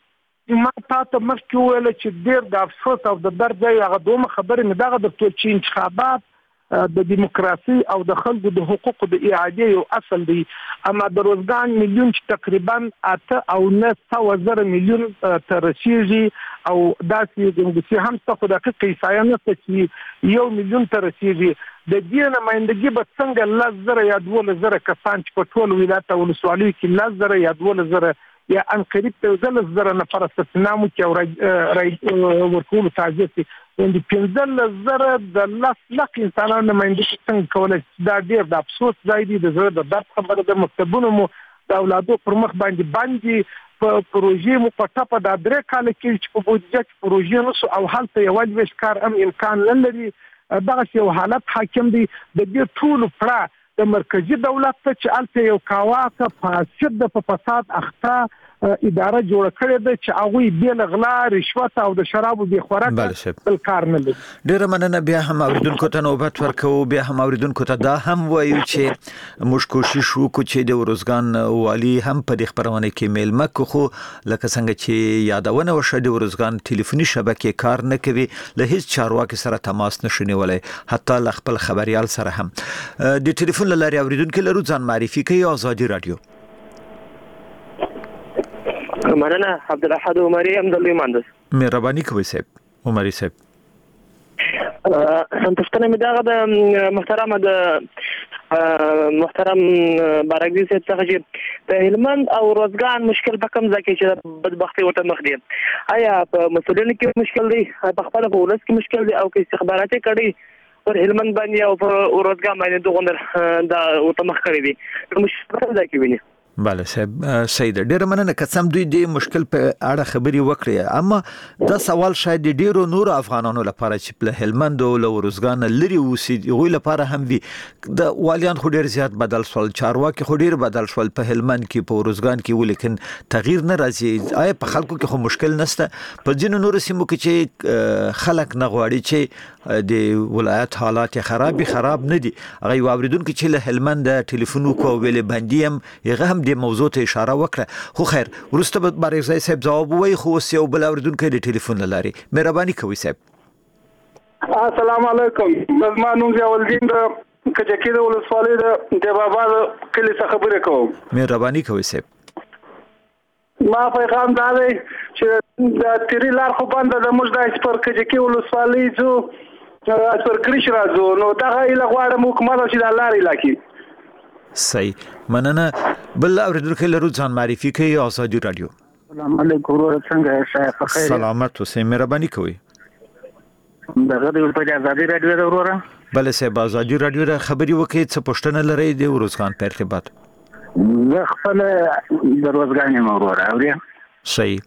ما تا ته مخکې وویل چې ډېر د افسوس او د درد ځای هغه دومره خبرې مې دغه درته چې انتخابات د دیموکراسي او د خلکو د حقوقو د اعادې یو اصل دی، اما د روزګان میلیون چې تقریبا اته او نه سوه زره میلیون ته رسېږي او داسې ګنګسي هم شته، خو دقیق احصایه نشته چې یو میلیون ته رسېږي. د دې نمایندګي به څنګه لس زره یا دولس زره کسان چې په ټول ولایت او ولسوالیو کې لس زره یا دولس زره یا ان قریب ته دولس زره نفر استثناء وکړي او رای ورکولو تعزیه شي، یعنې پنځلس زره د لس لک انسانانو نمایندګي څنګه کولی شي؟ دا ډېر د افسوس ځای دی، د زړه د درد خبره ده. مکتبونه مو د اولادو پر مخ باندې باندې په پروژې مو په ټپه دا درې کاله کېږي چې په بودیجه کې پروژې نشو او هلته یوازې ویش کار هم امکان نه لري. دغسې یو حالت حاکم دی. د دې ټولو پړه د مرکزي دولت ته چې هلته یو کاواکه فاسد د په فساد اخته اداره جوړه کړې ده چې هغوی بې له غلا رشوت او د شرابو بې خوراکه بل کار نه لري. ډېره مننه. بیا هم اورېدونکو ته نوبت ورکوو، بیا هم اورېدونکو ته دا هم وایو چې موږ کوشش وکړو چې د ارزګان والي هم په دې خپرونه کې میلمه کړو، خو لکه څنګه چې یادونه وشوه د ارزګان ټلیفوني شبکې کار نه کوي، له هیڅ چارواکي سره تماس نشي نیولی، حتی له خپل خبریال سره هم. د ټلیفون له لارې اورېدونکي لرو، ځان معرفي کوي. ازادي رادیو. مننه. عبدالاحد عمري ام د لوی مهندس. مهرباني کوئ صاحب عمري صاحب. پښتنه مې دغه د محترم د محترم بارګزي صاحب څخه چې د هلمند او روزګان مشکل په کوم ځای کې چې بدبختي ورته مخ دي، آیا په مسؤلینو کې مشکل دی، په خپل په ولس کې مشکل دی، او کې استخباراتي کړي پر هلمند باندې او پر روزګان باندې دغه دا ورته مخ کړی دي، مشکل په ځای کې ویني؟ بله صاحب سید ډېر مننه. که څم دوی د مشکل په اړه خبرې وکړي، اما دا سوال شاید د ډیرو نورو افغانانو لپاره چې په هلمند او ارزګان لري اوسي هغوی لپاره هم وي. د والیان خو ډیر زیات بدل شول، چارواکي خو ډیر بدل شول په هلمند کې په ارزګان کې، ولیکن تغییر نه راځي. آیا په خلکو کې خو مشکل نشته؟ په ځینو نورو سیمو کې چې خلک نه غواړي چې د ولایت حالات خراب خراب نه دي، هغه یو اورېدونکي چې له هلمند ټلیفون وکړو ویلې باندې هم هغه هم د موضوع ته اشاره وکړه. خو خیر وروسته به بارګزی صاحب ځواب ووایي، خو اوس یو بل اورېدونکی د ټلیفون له لارې. مهرباني کوئ صاحب. السلام علیکم. زما نوم ضیاءالدین د کجکي د ولسوالۍ د دیبابا د کلي څخه خبرې کوم. مهرباني کوئ صاحب. ما پیغام دا دی چې د تیري لار خو بنده ده، موږ د پر کجکي ولسوالۍ ځو پر کریش راځو، نو دغه ایله غواړم حکومت چې دا لار ایله کړي. صحیح مننه. بل اورېدونکی لرو، ځان معرفي کوي. ازادي رادیو. السلام علیکم ورور، څنګه شایخ په خیر؟ سلامت اوسئ. مهرباني کوئ. دغه د ولپاره ازادي رادیو د وروره. بله صاحب ازادي رادیو د خبري وکړي، څه پوښتنه لرئ د ارزګان په ارتباط؟ زه خپل د ارزګان یم وروره. اورئ؟ صحیح.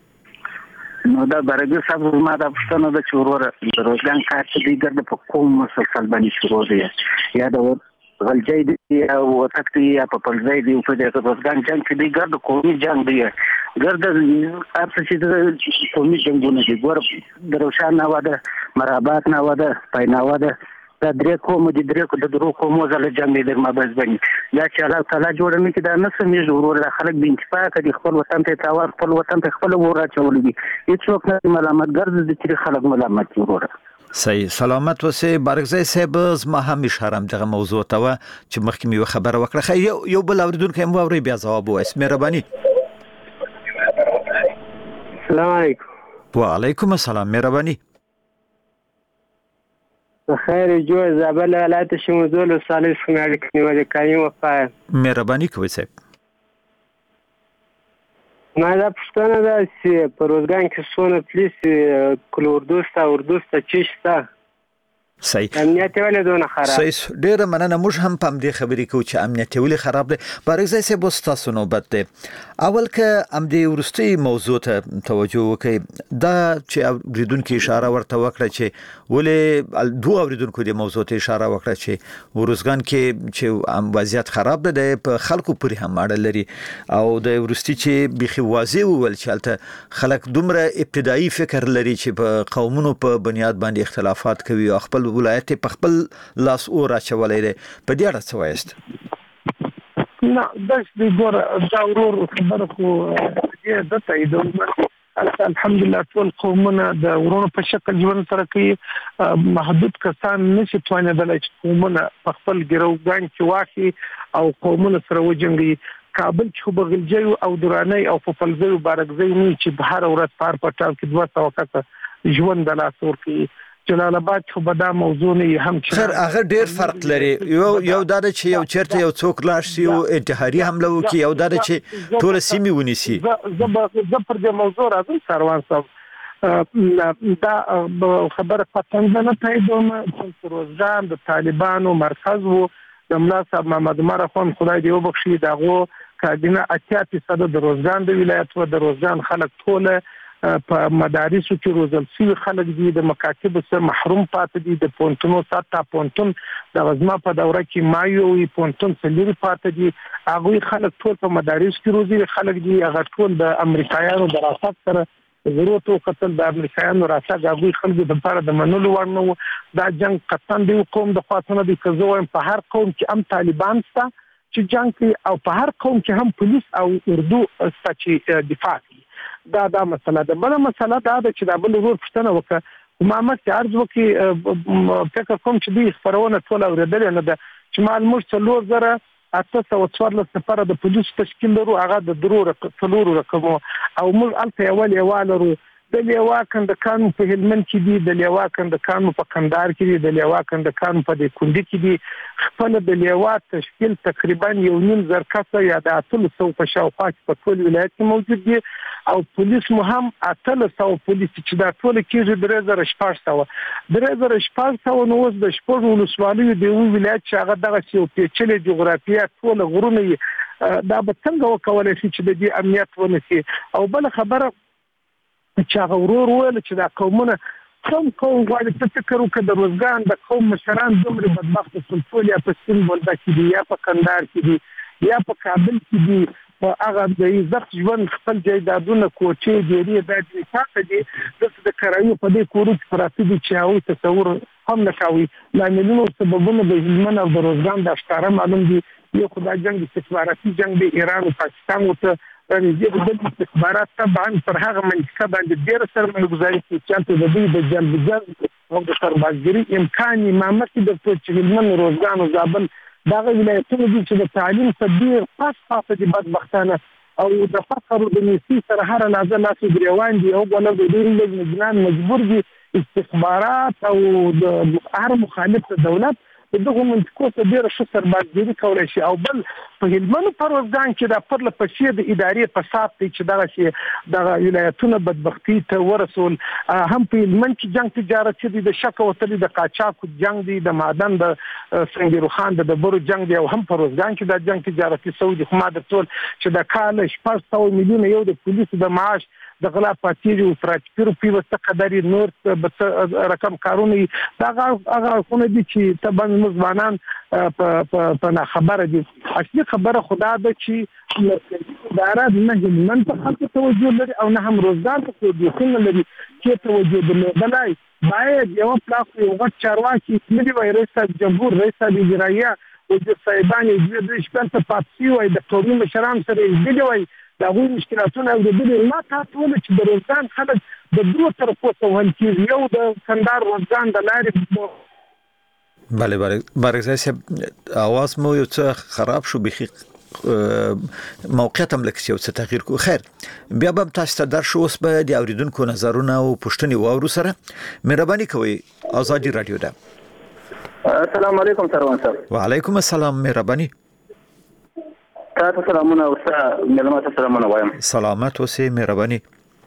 نو دا بارګزي صاحب ما دا پوښتنه ده چې وروره د ارزګان کار چې دی ګرد په کوم مسلسل باندې شروع دی، یا د غلجی دی یا وطک دی یا په پلځای دی، په دې ارزګان جنگ چې دی ګرد قومي جنگ دی، ګرد اپ چې د قومي جنگونه دي. ګور د روشان نه واده، مرابات نه واده، پایناوه ده، دا درې کوم دي، درې د درو کومو زله جنگ دی د مابز باندې. دا چې الله تعالی جوړ نه کړي دا نه سمېږي وروره. خلک بې انتفاقه دي، خپل وطن ته تاوان، خپل وطن ته خپل ور اچولی دي، هېڅوک نه ملامت ګرځي دي چې خلک ملامت دي وروره. صحیح. سلامت اوسئ. بارګزی صاحب زما هم اشاره دغه موضوع ته وه چې مخکې مې یوه خبره وکړه. خیر یو یو بل اورېدونکی هم واورئ، بیا ځواب ووایاست. مهرباني. السلام علیکم. وعلیکم السلام. مهرباني. خیر جو زابل ولایت شمول ولسوالۍ څخه اړیکه نیولې کوي وفا مهرباني کوئ صاحب. ما دا پوښتنه ده چې په روزګان کې څونه پولیس کلوردوسته اردوسته چشته صحیح امنیت ولې دونه خراب صحیح ډیره مننه. موږ هم په دې خبرې کوو چې امنیت ولې خراب دی. بارګزای صاحب تاسو نوبت دی. اول که ام دې ورستي موضوع ته توجه وکړئ دا چې اوریدونکو اشاره ورته وکړه چې ولې دوه اوریدونکو دې موضوع ته اشاره وکړه چې ورزګان کې چې وضعیت خراب دی په خلکو پورې هم اړه لري او د ورستي چې بيخي واضح ول چې البته خلک دومره ابتدایي فکر لري چې په قومونو په بنیاد باندې اختلافات کوي او خپل ولایت په خپل لاس اور اچولې ده. په دې اړه څه وایست؟ نه دا چې ګور دا ورور خبره خو دې د تایید الحمدلله ټول قومونه د ورونو په شکل ژوند سره کوي. محدود کسان نشي توانیدلی چې قومونه په خپل ګروګان کې واخلي او قومونه سره وجنګي. کابل چې بغلجي او دراني او فلزي او بارګزي نه چې بهر ورځ پار پټاو کې دوه سوه کسه ژوند د لاس ور کوي. جلال آباد خو به دا موضوع نه هم خیر هغه ډیر فرق لري. یو یو دا چې یو چیرته یو څوک لاړ شي او انتحاري حمله وکړي یو دا چې ټول سیمه ونیسي. زه زه پر دې موضوع راځم سروان صاحب. دا خبره پاتنه نه تاییدوم چې روزګان د طالبانو مرکز وو د ملا صاحب محمد عمر خان خدای دې وبخښي داغو کابینه اتیا فیصد د روزګان د ولایت و د روزګان خلک ټول په مدارسو کې روزل شوي خلک دي د مکاتب سره محروم پاتې دي. د پونتونو ساته پونتون د غزما په دوره کې مایو وي پونتون سلیری پاتې دي. هغه خلک ټول په مدارس کې روزي خلک دي. هغه ټول د امریکایانو دراست سره ضرورت او قتل د امریکایانو راځي هغه خلک د لپاره د منلو ورنو. دا جنگ قطن دی قوم د خاطر دي کزوم په هر قوم کې ام طالبان ستا چې جنگ کوي او په هر قوم کې هم پولیس او اردو ستا چې دفاع کوي. دا دا مسله ده. بل مسله دا ده چې دا بل ورور پښتنه وکړه ما مکه عرض وکي فکر کوم چې دې خبرونه ټول اوریدل نه ده چې مال موږ څلور زره اته سوه څوارلس سفاره د پولیس تشکیل لرو هغه د درور څلور رقم او موږ الته اول یوال لرو د لیوا کندکان په هلمند کې دي د لیوا کندکان په کندهار کې دي د لیوا کندکان په د کندي کې دي خپل د لیوا تشکیل تقریبا یو نیم زر کسه یا د اتل سو په شاوخوا کې په ټول ولایت کې موجود دي او پولیس مو هم اتل سو پولیس چې دا ټول کېږي درې زره شپږ سوه درې زره شپږ سوه نو اوس د شپږ ولسوالیو د یو ولایت چې هغه دغه یو پیچلې جغرافیه ټول غرونه دا به څنګه وکولای شي چې د دې امنیت ونیسي. او بل خبره چې هغه ورور ویل چې دا قومونه کوم قوم غواړي چې فکر وکړي د روزګان د قوم مشران دومره بدبخت سلطول یا په سین بلده کې دي یا په کندهار کې دي یا په کابل کې دي په هغه د عزت ژوند خپل جایدادونه کوټې ډېری د اتفاق دي د کرایو په دې کورو کې پراته دي چې هغوی تصور هم نه کوي. لاملونو سببونه د هلمند او د روزګان د ښکاره معلوم دي. یو خدای جنگ استخباراتي جنگ د ایران او پاکستان ورته رنځي د استخبارات طبعا پر هغه منطقه باندې ډېر سرمایه‌ګذاري کوي چې د دوی د جلب جذب او د سربازګري امکان یې مامکي د چې هلمند روزګان او زابل دغه ولایتونه دي چې د تعلیم په ډېر پاس پاتې دي بدبختانه او د فقر او د نیستۍ سره هر لحظه لاسې ګریوان دي او بله د ډېرې لږ نجنان مجبور دي استخبارات او د هر مخالف دولت دغه منطقو ته ډېره ښه سربازګري کولی شي. او بل په هلمند په روزګان کې دا پرله پسې د ادارې فساد دی چې دغه چې دغه ولایتونه بدبختي ته ورسول. هم په هلمند کې جنګ تجارت دی د شک وتلي د قاچاق جنګ دی د معدن د سنگ روخان د ډبرو جنګ دی او هم په روزګان کې د جنګ تجارتي سعودي خو ما درته چې د کال شپږ سوه میلیونه یو د پولیسو د معاش د غلا پاتېږي او ترافیکي پیوسته قدرې نور رقم کارونه دا هغه خونه دي چې طبعا مزبانان په ناخبره دي. اصلي خبره خدا ده چې اداره نه هلمند په خلکو توجه لري او نه هم روزګار ته توجه لري چې توجه درلودلی باید یو پلاس یو غټ چارواکي ملي وای رئیس جمهور رئیس اجرایه او د صاحبان د دې شپږ ته پاتې وای د قومي مشران سره یې وای دا غوي مشکلاتونه او د دې ما تاسو ول چې د روزګان خلک د دوه طرفو ته ول کې یو د کندهار روزګان د لارې بله بله بارګزای صاحب اواز مو یو څه خراب شو بخي موقعیت هم لکه یو څه تغییر کو. خیر بیا به تاسو ته در شو اوس به د اوریدونکو نظرونه او پوښتنې واورو سره مهرباني کوئ. آزادي رادیو ده السلام علیکم سروان صاحب. وعلیکم السلام مهرباني. تاسو سلامونه او ملامت سلامونه وایم. سلامت اوسې مهرباني.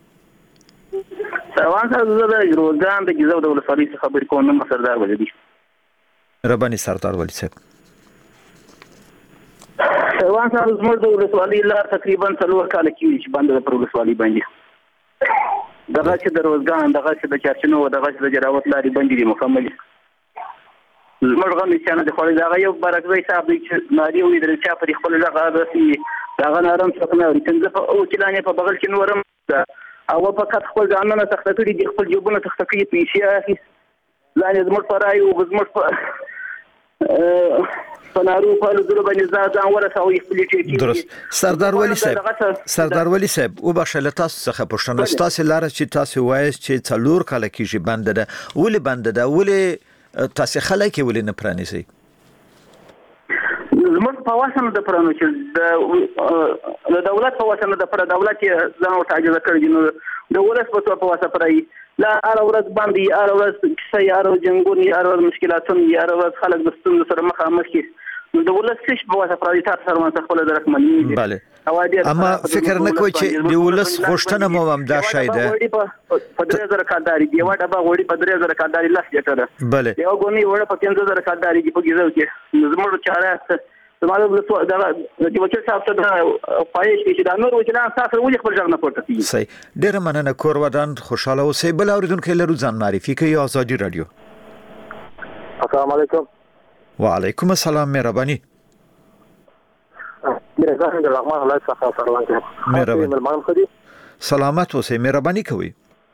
سروان صاحب زه د روزګان د جزو د ولسوالۍ څخه خبرې کوم. نوم سردار ولی دی. مهرباني سردار ولی صاحب. سروان صاحب زموږ د ولسوالۍ لار تقریبا څلور کاله کېږي چې بنده ده پر ولسوالۍ باندې. دغه چې د روزګان دغه چې د چارچنو دغه چې د جراوت لارې بندې دي مکملې. زموږ غم نشانه د خوړې دغه یو برکزی صاحب دی چې ناري ولیدل چې په خپل دغه داسې دغه نرم څخه نه څنګه په او چلانې په بغل کې نورم او په کټ خپل ځانونه تخته کړي دي خپل جوبونه تخته کړي پیسې اخی ځان زموږ په رایو زموږ په فنارو په لور باندې ځان ورسوي خپل ټیټي. درست. سردار ولی صاحب سردار ولی صاحب او بخښه تاسو څخه پوښتنه تاسو لاره چې تاسو وایي چې څلور کاله کېږي بنده ده ولې بنده ده ولې تاسو خلک ولې نه پرانیسي؟ زموږ په واسطه د پرانو چې د دولت په واسطه د پر دولت ځان او تعجز کړی نو د ولس په په واسطه پرای لا ار ورځ باندې ار ورځ کیسه ار جنگونی ار ورځ مشکلاتونه ار ورځ خلک د ستونزو سره مخامخ کی نو د ولس څه په واسطه پرای تاسو سره مونږ خپل درکمنی دي. بله. اما فکر نه کوي چې د ولس غوښتنه مو هم دا شای ده. په درې زره کارداري دی وړه به وړي په درې زره کارداري لاس یټره. بله. یو غونی وړه په پنځه زره کارداري دی په گیزو کې زموږ چاره زموږ له دا د وکیل صاحب ته پایښ کې دا نور وکیلان تاسو ولې خپل ځان نه پورته کوي. صحیح. ډیر مننه کور ودان خوشاله اوسئ. بل اوریدونکو لرو ځان معرفي کوي آزادي رادیو. السلام علیکم. وعلیکم السلام مهرباني. مهرباني د رحمان الله څخه سروان صاحب. مهرباني. سلامت اوسئ مهرباني کوي.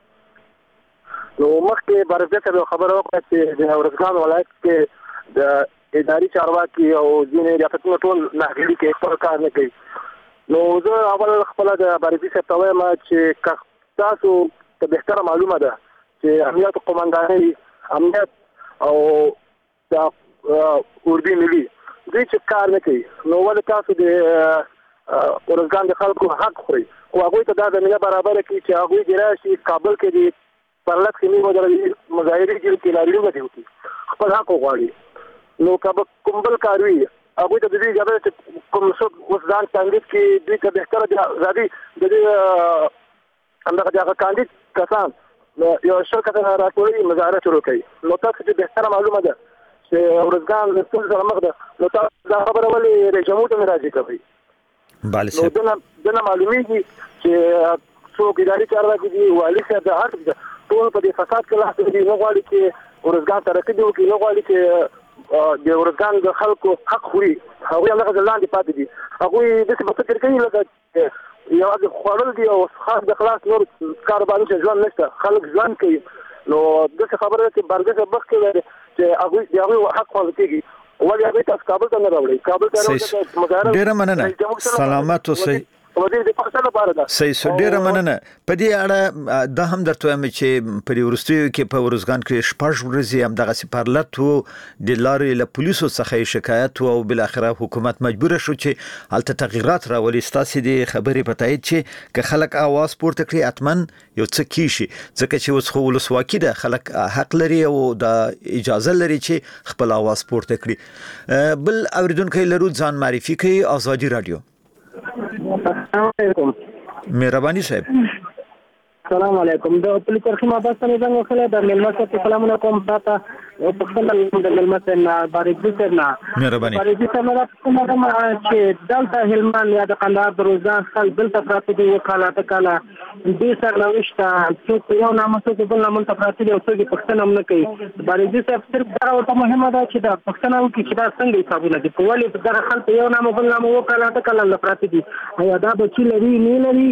نو مخکې برزه خبره وکړه چې د ورزګان ولایت کې د اداري چارواکي او ځینې ریاستونو ټول ناغلي کې خپل کار نه کوي. نو زه اول خپل د بارزي صاحب ته وایم چې تاسو ته بهتره معلومه ده چې امنیت قومندانۍ امنیت او د اردو ملي دوی چې کار نه کوي نو ولې تاسو د ورزګان د خلکو حق خوري او هغوی ته دا زمینه برابره کړي چې هغوی د راشي کابل کې د پرلط کې نیمه درجه مظاهرې جوړ کړي لاریونونه دي وکړي خپل حق وغواړي. نو کله کوم بل کاروي هغه ته د دې اجازه چې کوم څه اوس ځان کاندید کې دوی ته بهتره دي زادي د دې همدغه هغه کاندید کسان یو شرکت راټولوي مظاهره شروع کوي. نو تاسو چې بهتره معلومه ده چې ورزګان د ټول سره مخ ده نو تاسو دا خبره ولې رجمو ته راځي کوي. بله نو دنه دنه معلومیږي چې څوک اداري چارواکي دي والي صاحب د حق ټول په دې فساد کې لاس دي نه غواړي چې ورزګان ترقي دي او نه غواړي چې د ورزګان د خلکو حق خوري. هغوی هغه ځلاندې پاتې دي. هغوی داسې په فکر کوي لکه یوازې خوړل دي او خاص د خلاص نور کار باندې ژوند نشته خلک ژوند کوي. نو داسې خبره ده چې برګه بخ کې چې هغوی د هغوی حق خوړل کېږي ولې هغوی تاسو کابل ته نه راوړي. کابل ته راوړي ډېره مننه. سلامت اوسئ. صحیح سو ډیره مننه. په دې اړه دا هم درته وایم چې په ورستیو کې په ورزګان کې شپږ ورځې هم دغه سپارلت وو د لارې له پولیسو څخه شکایت او بل اخره حکومت مجبور شو چې هلته تغیرات راولي. ستاسو د خبرې په تایید چې که خلک आवाज پورته کړي اتمن یو څه کیشي ځکه چې اوس خو ولسواکي ده خلک حق لري او د اجازه لري چې خپل आवाज پورته کړي. بل اوریدونکو لرو ځان معرفي کوي آزادي رادیو. السلام علیکم. مهرباني صاحب. السلام علیکم. د پلیترخیم عباس ته زنګ وکړه د ملمسه په سلامونه کوم تاسو او په خپل د ملمسه نه بارګ سر نه مهرباني. بارګ سر نه کومه چې دلته هلمند یا د قندهار د روزګان خل دلته پراته دي وکاله تکاله دې سره نوښت څو یو نامه څو بل نامه ته پراته دي او څو پښتنه هم نه کوي. بارګ سر صرف دا ورته مهمه ده چې دا پښتنه او کې چې دا څنګه حسابونه دي په ولې د خلک یو نامه بل نامه وکاله تکاله نه پراته دي یا دا به چې لري نه لري.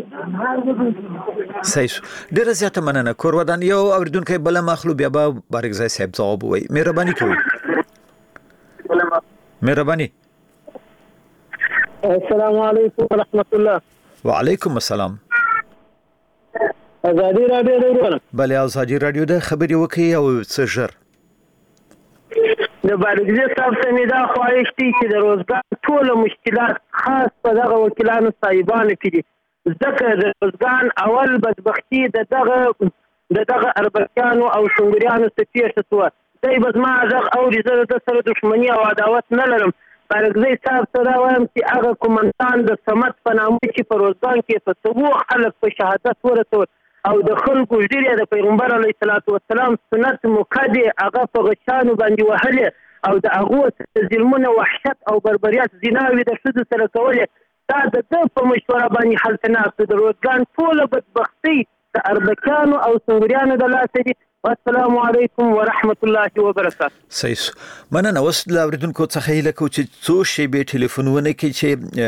صحیح. ډیره زیاته مننه. کور ودان یو اوریدونکو بل مخلوب بیا به بارګزای صاحب جواب وایي. مهرباني کوي. مهرباني. السلام علیکم ورحمت الله. وعلیکم السلام. آزادي رادیو دی. بله آزادي رادیو ده خبري وکي او څه ژر. د بارګزای صاحب څخه دا خواهش دي چې د روزګار ټول مشکلات خاص په دغه وکیلانو صاحبانو کې دي. ځکه د روزګان اول بدبختی د دغه د دغه اربکیانو او شنګریانو څخه پیښه شوه دی به زما غږ اوري زه د سره دښمني او عداوت نه لرم بارګزی صاحب ته دا وایم چې هغه کومندان د صمد په نامه چې په روزګان کې په څلور خلک په شهادت ورسول او د خلکو ډېر د پیغمبر علیه الصلاة والسلام سنت موقع دی هغه په غچانو باندې وهلې او د هغو ظلمونه وحشت او بربریت زناوې د ښځو سره کولې دا د ده په مشوره باندې هلته ناست د روزګان ټوله بدبختۍ د اربکیانو او سنګریانو د لاسه دي. والسلام علیکم ورحمت الله وبرکاته. صحیح. مننه. اوس له اورېدونکو څخه هیله کوو چې څو شیبې ټلیفونونه کې چې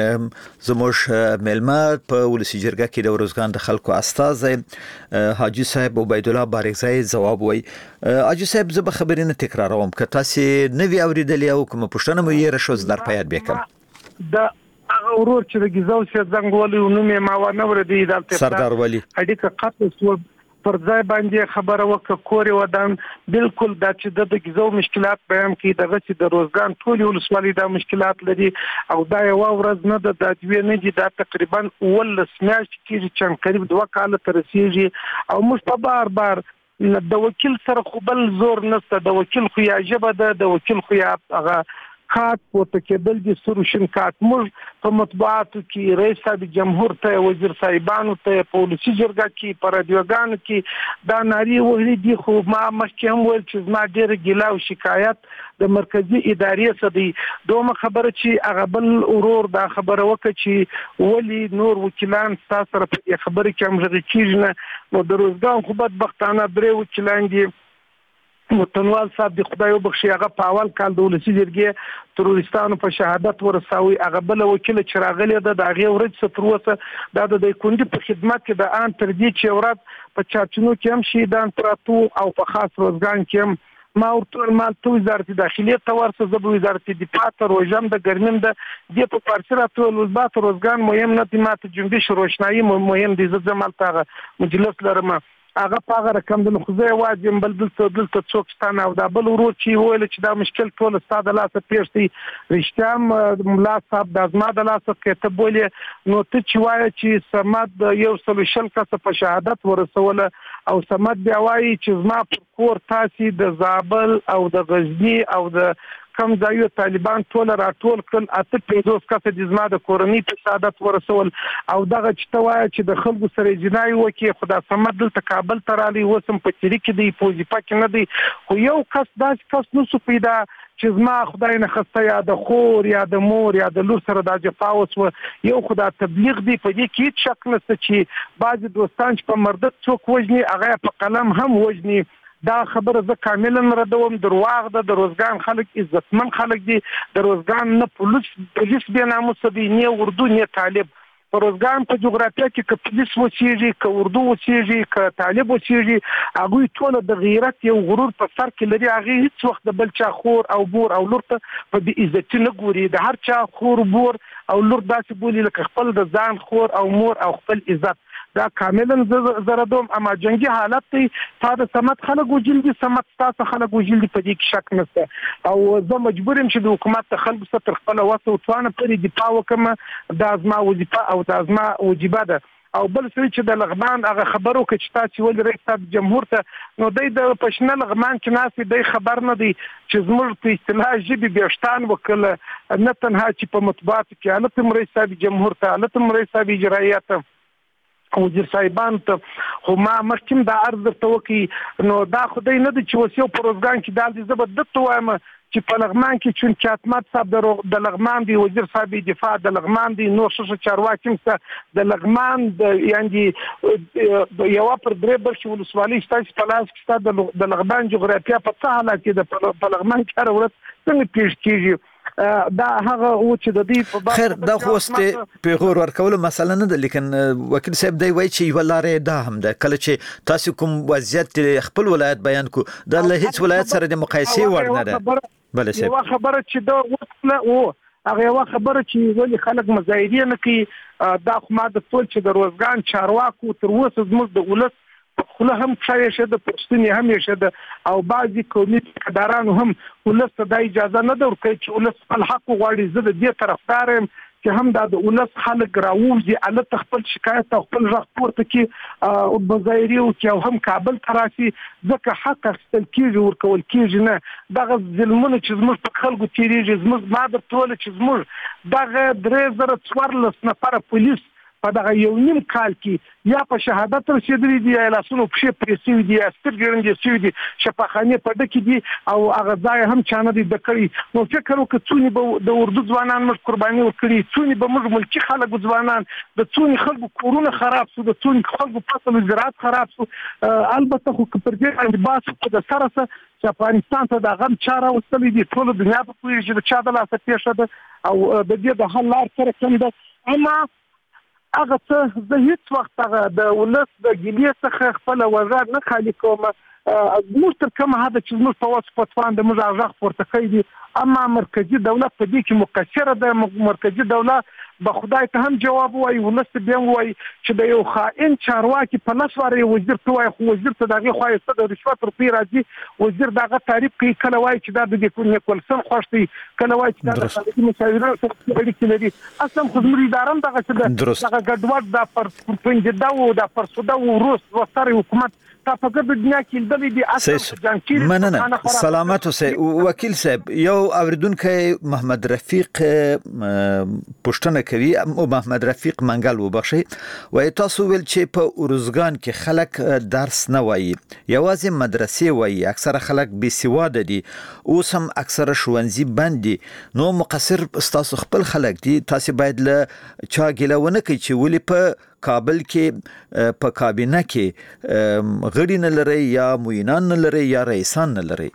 زموږ میلمه په ولسي جرګه کې د روزګان د خلکو استازی حاجي صاحب عبید الله بارګزی ځواب وایي. حاجي صاحب زه به خبرې نه تکراروم که تاسې نه وي اورېدلې او کومه پوښتنه مو یې راشو زه در په یاد بیکم. د هغه ورور چې د ګیزو سي زنګ ولي نوم یې ما ونه ورېدی د سردار ولي اډیکه قطع سو پر ځای باندې خبره وکړه کورې ودان بالکل دا چې د ګیزو مشکلات بیان کړي دغه چې د روزګان ټول ولسوالۍ دا مشکلات لري او دا یو ورځ نه د دادوی نه دي دا تقریبا ولس میاشت کې چې قریب دوه کال تر رسیږي او موږ په بار بار د وکیل سره خو بل زور نشته د وکیل خو یا ژبه ده د وکیل خو یا هغه کارت پورته کېدل دي سروشن کارت موږ په مطبوعاتو کې رئیس صاحب جمهور ته وزیر صاحبانو ته په ولسي جرګه کې په رادیوګانو کې دا نارې وهلې دي خو ما مخکې هم ویل چې زما ډېره ګیله او شکایت د مرکزي ادارې څخه دی. دومره خبره چې هغه بل ورور دا خبره وکړه چې ولې نور وکیلان ستاسو سره په دې خبره کې همغږي کېږي نه نو د روزګان خو بدبختانه درې وکیلان دي. متنوال صاحب د خدای وبخښي هغه په اول کال د ولسي جرګې تروریستانو په شهادت ورساوي هغه بل وکیل چې راغلی ده د هغې ورځ څخه تر اوسه دا د دایکنډي په خدمت کې د ان تر دې چې ورځ په چارچنو کې هم شهیدان پراته او په خاص روزګان کې هم ما ورته مال ته وزارت داخلي ته ورسه زه به وزارت دفاع ته روزم د ګرمیم د دې په فارسی راته ولزبات روزګان مهم نه دي ماته جنبش روشنايي مهم دي زه زمال ته مجلس لرم هغه په هغه رقم د مخزه واجب بل دلته دلته څوک ستانه او دا بل ورور چې ویل چې دا مشکل ټول ستاده لاسه پیښتي رښتیا ملا صاحب د ازما د لاسه کې ته بولې نو ته چې وایي چې سماد یو سولوشن کسه په شهادت ورسوله او سماد بیا وایي چې زما پر کور تاسي د زابل او د غزنی او د کم ځایو طالبان ټول راټول کړل اته پنځوس کسه د زما د کورنۍ په سعادت ورسول او دغه چې ته وایي چې د خلکو سره جنای وکي خدا سمد دلته کابل ته رالی وسم په چری کې دی پوزیپا کې نه دی خو یو کس داس کس نو سو پیدا چې زما خدای نه خسته یا د خور یا د مور یا د لور سره د جفا وسو یو خدا تبلیغ دی په دې کې شک نشته چې بعض دوستان چې په مردت څوک وجني هغه په قلم هم وجني دا خبره زه کاملا ردوم درواغ ده د روزګان خلک عزتمن خلک دي د روزګان نه پولیس پولیس بیا ناموس دي نه اردو نه طالب په روزګان په جغرافیه کې که پولیس وسیږي که اردو وسیږي که طالب وسیږي هغه ټول د غیرت یو غرور په سر کې لري هغه هیڅ وخت د بل چا خور او بور او لور ته په دې عزت نه ګوري د هر چا خور بور او لور داسې بولی لکه خپل د ځان خور او مور او خپل عزت دا کاملا زردوم اما جنگي حالت ته تاسو سمت خلک وجل دي سمت تاسو خلک وجل دي په دې کې شک نشته او زه مجبور یم چې د حکومت ته خلک ستر خپل وسو توانه پرې دفاع وکم د ازما وظیفه او د ازما واجبہ ده او بل څه چې د لغمان هغه خبرو کې چې تاسو ول رئیس جمهور ته نو د پښنه لغمان کې ناس دی خبر نه دی چې زموږ په اصطلاح جبي بیاشتان وکړه نه تنها چې په مطبوعات کې حالت رئیس جمهور ته حالت رئیس اجرایات وزیر صاحبان ته خو ما مخکې دا عرض ته وکي نو دا خدای نه دی چې وسیو په روزګان کې دال دي زبردست وایم چې په لغمان کې چون چاتمات صاحب د لغمان دی وزیر صاحب دفاع د لغمان دی نو شش چارواکي څخه د لغمان د یعنی یو پر درې بل شي ولسوالۍ ستاسو په لاس کې ستاسو د لغمان جغرافیه په څه حالت کې د لغمان کار ورت څنګه پیښ کیږي دا هغه او چې د دې په خیر دا خوسته پیغور ورکول مسله نه ده لیکن وکیل صاحب دی وایي چې یو لارې دا هم ده کله چې تاسو کوم وضعیت خپل ولایت بیان کو دا له هیڅ ولایت سره د مقایسې وړ نه ده بل څه یو خبره چې دا وکړه او هغه یو خبره چې ولې خلک مظاهرې نه کوي دا خو ما د ټول چې د روزګان چارواکو تر اوسه زموږ د ولس خله هم ښه شه د پښتني هم شه د او بعضي قومي قدارانو هم ولس ته د اجازه نه درکړي چې ولس خپل حق غواړي زه د دې طرفدار یم چې هم د ولس خلک راوځي الته خپل شکایت او خپل غږ پورته کړي او بظاهري او چې هم کابل ته راشي ځکه حق اخیستل کېږي ورکول کېږي نه دغه ظلمونه چې زموږ په خلکو تېرېږي زموږ ما درته چې زموږ دغه درې زره څوارلس نفره پولیس په دغه یو نیم کال کې یا په شهادت رسېدلي دي یا لاسونو پښې پرې شوي دي یا سترګې ړندې شوي دي شفاخانې په ډکې دي او هغه ځای هم چا نه دی د کړي نو فکر وکړه څونې به د اردو ځوانان موږ قرباني ورکړي څونې به موږ ملکي خلکو ځوانان د څونې خلکو کورونه خراب شو د څونې خلکو فصل زراعت خراب شو البته خو که پر دې باندې بحث وکړو د سره څه چې افغانستان ته د غم چاره وستلې دي ټوله دنیا به پوهېږي چې د چا د لاسه پېښه ده او د دې د حل لار سره کوم ده اما هغه څه زه هیڅ وخت هغه د ولس د ګیلې څخه خپله وزار نه خالي کوم موږ تر کومه حده چې زموږ په وس پتوان د موږ غږ پورته کوي دي اما مرکزي دولت په دې کې مقصره ده مرکزي دولت به خدای ته هم جواب وایي ولس ته بیا وایي چې د یو خائن چارواکي په لاس واري وزیر ته وایي خو وزیر ته دغه خوایسته د رشوت روپی راځي وزیر دغه تعریف کوي کله وایي چې دا د دې کولسن خوښتي کله وایي چې دا د خارجي مشاورینو سره اړیکې لري اصلا خو زموږ اداره هم دغه څه دغه ګډوډ د پر پنځه او د پر سودا او روس وستر حکومت تا فکر د دنیا کې دلې دي اصلا مننه سلامت اوسئ وکیل صاحب یو اوریدونکو محمد رفیق پښتنه کوي او محمد رفیق منګل وبخشي وای تاسو ول چې په اورزګان کې خلک درس نه وایي یوازې مدرسې وایي اکثره خلک بې سواده دي اوس هم اکثره ښوونځي بند دي نو مقصر تاسو خپل خلک دي تاسو باید له چا ګیلونه کوي چې ولې په کابل کې په کابینه کې غړي نه لري یا موینان نه لري یا رئیسان نه لري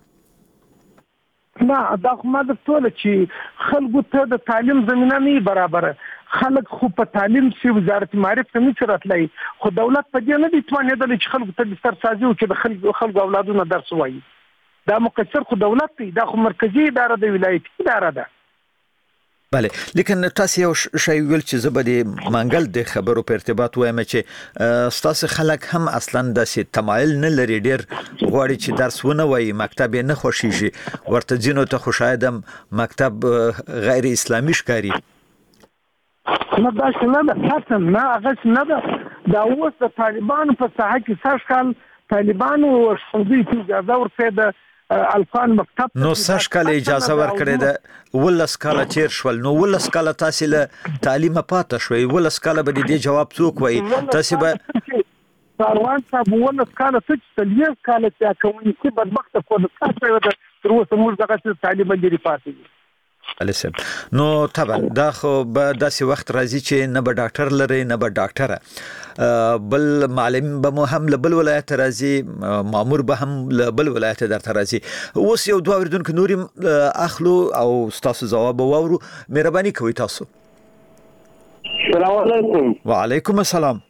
نه دا خو ما درته ویل چې خلکو ته د تعلیم زمینه نه برابره خلک خو په تعلیم سي وزارت معرف ته نه راتلای خو دولت په دې نه دي توانېدل چې خلکو ته د سر سازي او چې د خلکو خلکو اولادونو درس وایي دا مقصر خو دولت دی دا خو مرکزی اداره د ولایتي اداره ده بله لیکن تاسو یو شی ویل چې زه به د منګل د خبرو په ارتباط وایم چې تاسو خلک هم اصلا د سي تمایل نه لري ډیر غواړي چې درس ونه وایي مکتب نه خوشيږي ورته جنو ته خوشایدم مکتب غیر اسلامي ښکاری نه دا څنګه ده تاسو نه هغه نه ده دا اوس د طالبانو په ساحه کې سږ کال طالبانو ورسېږي چې اجازه ورکړه الفان مکتب نو سږ کال اجازه ورکړه ده ولس کال چیر شول نو ولس کال تاسو له تعلیم پاتې شوي ولس کال به دې جواب څوک وایي تاسو به ساروان صاحب ولس کال څه تلیه کال چې کومې چې بدبخت کوله تاسو تر اوسه موږ دغه تعلیم لري پاتې السلام نو طبعا دا خو به داسې وخت راځي چې نه به ډاکټر لري نه به ډاکټره بل معلم به مو هم له بل ولایت راځي مامور به هم له بل ولایت درته راځي اوس یو دوه اوریدونکو نور اخلو او تاسو جواب وورو مهرباني کوئ تاسو السلام علیکم وعلیکم السلام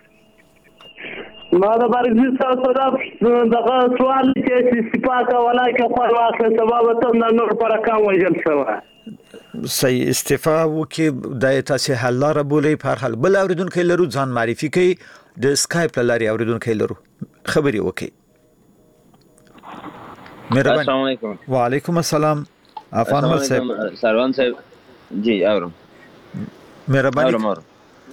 ما دا بارګي تاسو دا دغه سوال چې استفاده ولای کې خو واخله سبب ته نور پر کام وجل سوا صحیح استفاده وکي د تاسو حل لاره بولې په حل بل اوریدونکو لرو ځان معرفي کوي د سکایپ لاري اوریدونکو لرو خبري وکي مهرباني السلام علیکم وعلیکم السلام عفان مل صاحب سروان صاحب جی اورم مهرباني اورم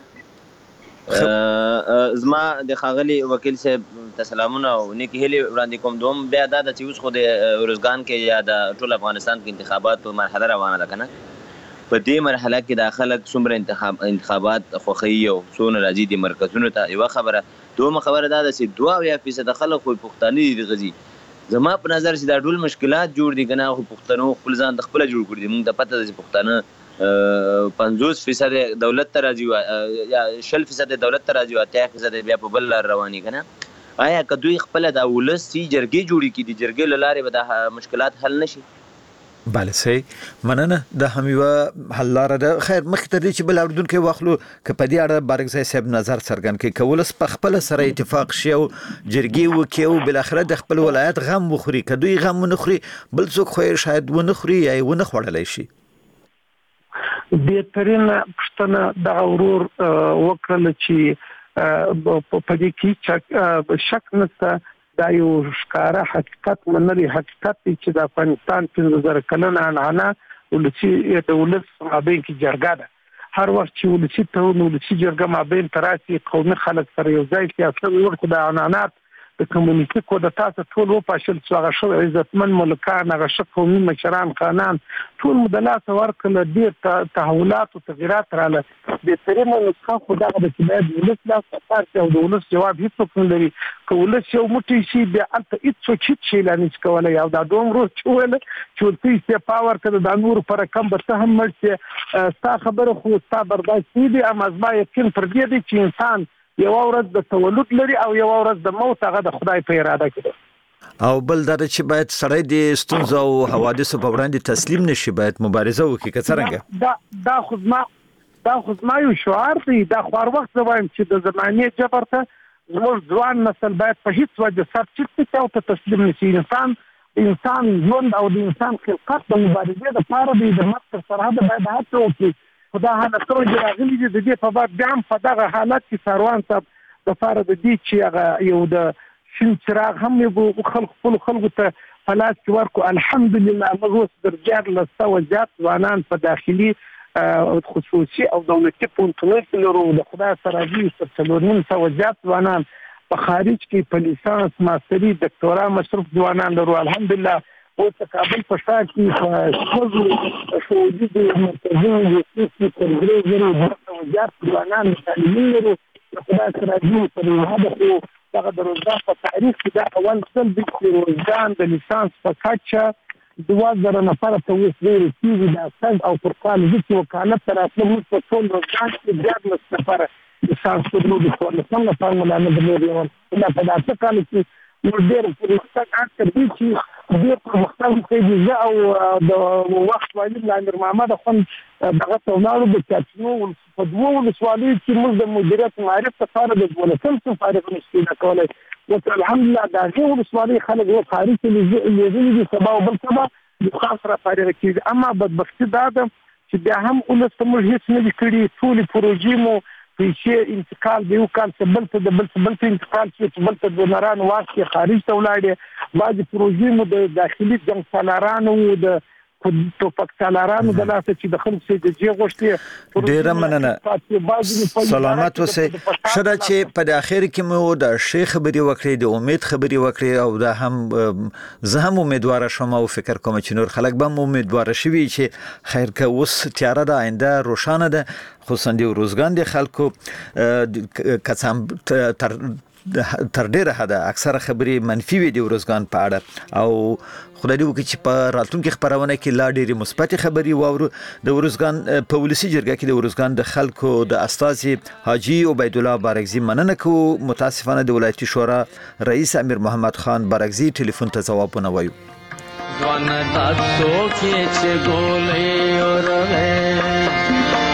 زما د خاغلی وکیل صاحب تسلامونه او نیکی هلي وړاندې کوم دوم بیا دا چې اوس خو د اورزګان کې یا د ټول افغانستان کې انتخابات په مرحله روانه ده کنه په دې مرحله کې د خلک څومره انتخاب انتخابات خوخي او څونه راځي د مرکزونو ته یو خبره دوم خبره دا ده چې دوه یا فیصد خلک خو پښتانه دي غزي زما په نظر چې دا ټول مشکلات جوړ دي کنه خو پښتنو خپل ځان د خپل جوړ کړی موږ د پته د پښتانه پنځوس فیصد دولت ته راځي یا شل فیصد دولت ته راځي او اتیا فیصد بیا په بل لار رواني کنه آیا کدوې خپل د ولسی جرګې جوړی کی دي جرګې لاره به د مشکلات حل نشي بله صحیح مننه د همیوه حل لاره ده خیر مخکې تر دې چې بل اردونکو واخلو که په دې اړه بارګزی صاحب نظر څرګند کړي کولس په خپل سره اتفاق شي او جرګې وکړي او بل اخره د خپل ولایت غم وخوري کدوې غم نه خوري بل څوک خو شاید ونه خوري یا ونه خوړلای شي بهترین پښتنه د ورور وکړل چې په دې کې شک نشته دا یو ښکارا حقیقت منلي حقیقت چې د افغانستان پنځه زره کلن عنعنه ولسی د ولس مابین کې جرګه ده هر وخت چې ولسی ته نو ولسی جرګه مابین تراسي قومي خلک سره یو ځای سیاست ورکو د عنانات د کمیونټي کو د تاسو ټول و پاشل څو هغه شو عزتمن ملکان هغه شو قومي مشران خانان ټول مدلات ورکل ډیر تحولات او تغیرات رااله د ترمو نسخه خو دا د کباب ولس لا پارتي او د ولس جواب هیڅ نه لري کولس یو موټی شي د انت هیڅ څه شي لانی کولای او دا دوم روز چول چولتي سي پاور کړه د نور پر کم به هم مرته ستا خبره خو ستا برداشت دي اما ازما یقین پر دې دي چې انسان یو ورځ د تولد لري او یو ورځ د موت هغه د خدای په اراده کې او بل دا چې باید سړی د ستونزو او حوادثو په وړاندې تسلیم نشي باید مبارزه وکړي که څرنګه دا دا خو ما دا خو ما یو شعار دی دا خو وخت زوایم چې د زمانه جبر ته زموږ ځوان نسل باید په هیڅ وجه سر چې ته تسلیم نشي انسان انسان ژوند او د انسان خلقت د مبارزې لپاره د مستر سرحد باید هڅه وکړي خدا حالت ته راغلي دي د دې په باب بیا هم په دغه حالت کې ساروان صاحب د فار د دې چې هغه یو د شین چراغ هم یو خلق خپل خلکو ته فلاس کې ورکو الحمدلله موږ درجات لسته وزات ځوانان په داخلي خصوصي او دولتي پونتونه کې لرو د خدای سره دي څلورنیم سوه زیات ځوانان په خارج کې په لیسانس ماستري دکتورا مصرف ځوانان لرو الحمدلله او تقابل په شا کې په شوزو شوزي د مرکزي یوسفي کنګرې زرو د وزارت ځوانان تعلیمي لرو د خدای سره دي په هغه خو دغه د روزګار په تاریخ کې دا اول ځل د روزګان د لیسانس په کچه دوه زره نفر ته وسوي چې د اساس او پر کال د وکالت تر اصل موږ په ټول روزګان کې ډېر نفر د سانسور د ټول نفر ملانه د لري دا په داسې کال کې نو ډېر پرمختګ اکثر دي چې ډېر پرمختګ کوي زه او د وخت والی امیر محمد خان دغه تونارو د چاتنو په دوه ولسوالۍ کې موږ د مدیریت معرفت لپاره د ولسم څخه فارغ نشو کولای او الحمدلله دا ټول ولسوالۍ خلک یو خارج کې لیدل دي سبا او بل سبا د خاص را فارغ کیږي اما بدبختی دا ده چې بیا هم ولسم هیڅ نه کړي ټول پروژې مو پیسې انتقال دی او کال څه بل څه د بل څه بل څه انتقال چې بل څه د ناران واسطه خارج ته ولاړې بعض پروژې مو د داخلي جنگ سالارانو د ټوپک سالارانو د لاسه چې د خلکو سي د جې غوښتي ډیره مننه سلامت اوسئ شته چې په اخر کې مو د شیخ خبري وکړې د امید خبري وکړې او دا هم زه هم امیدوار شوم او فکر کوم چې نور خلک به امیدوار شي چې خیر که اوس تیاره ده آینده روښانه ده خصوصا د روزګان د خلکو کڅام تر تر ډیره حد اکثره خبري منفي وي د روزګان په اړه او خدای دې وکړي چې په راتلونکي خبرونه کې لا ډېری مثبت خبري واورو د روزګان په ولسی جرګه کې د روزګان د خلکو د استاذ حاجی عبید الله بارگزی مننه کو متاسفانه د ولایتي شورا رئیس امیر محمد خان بارگزی ټلیفون ته جواب نه وایو ځوان تاسو کې چې ګولې اورغه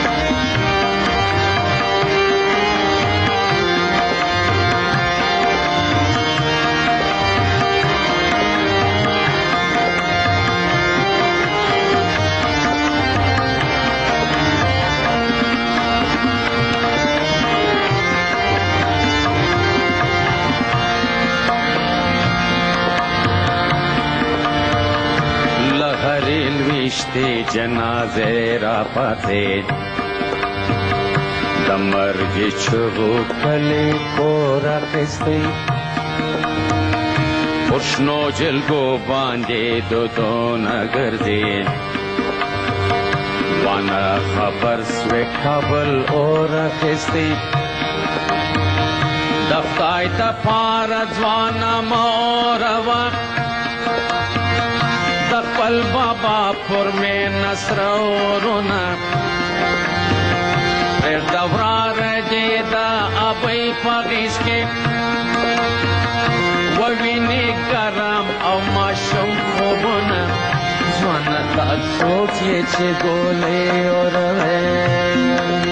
وشته جنازه را پاتې د مرګ چغو کلی کور اخیستی پرشنو جلگو باندې دو دونه ګرځي وانا خبر سوی کابل اور اخیستی د خدای ته پاره ځوانه موروا خپل بابا پر میں نصر ورونا پر دورا رجیدا ابی پاگیش کے ووینی کرم او ماشم خوبنا زوانا تاسو کیے چه گولے اور ہے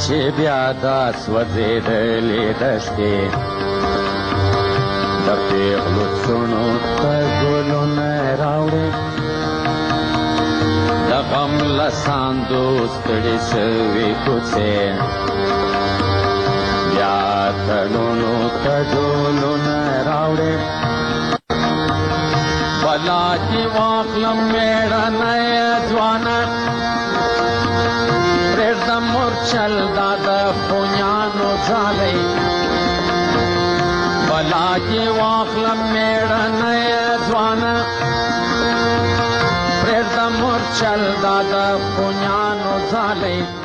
چې بیا دا سوځېدلې دښتې د پېغلو څڼو ته ګلونه راوړې د غم له ساندو ستړې سوې کوڅې بیا تړونو ته ډولونه راوړې بلا دې واخلم مېړنی ځوانه پرېږدم مورچل دا د خونیانو ځالۍ بلا دې واخلم مېړنی ځوانه پرېږدم مورچل دا د خونیانو ځالۍ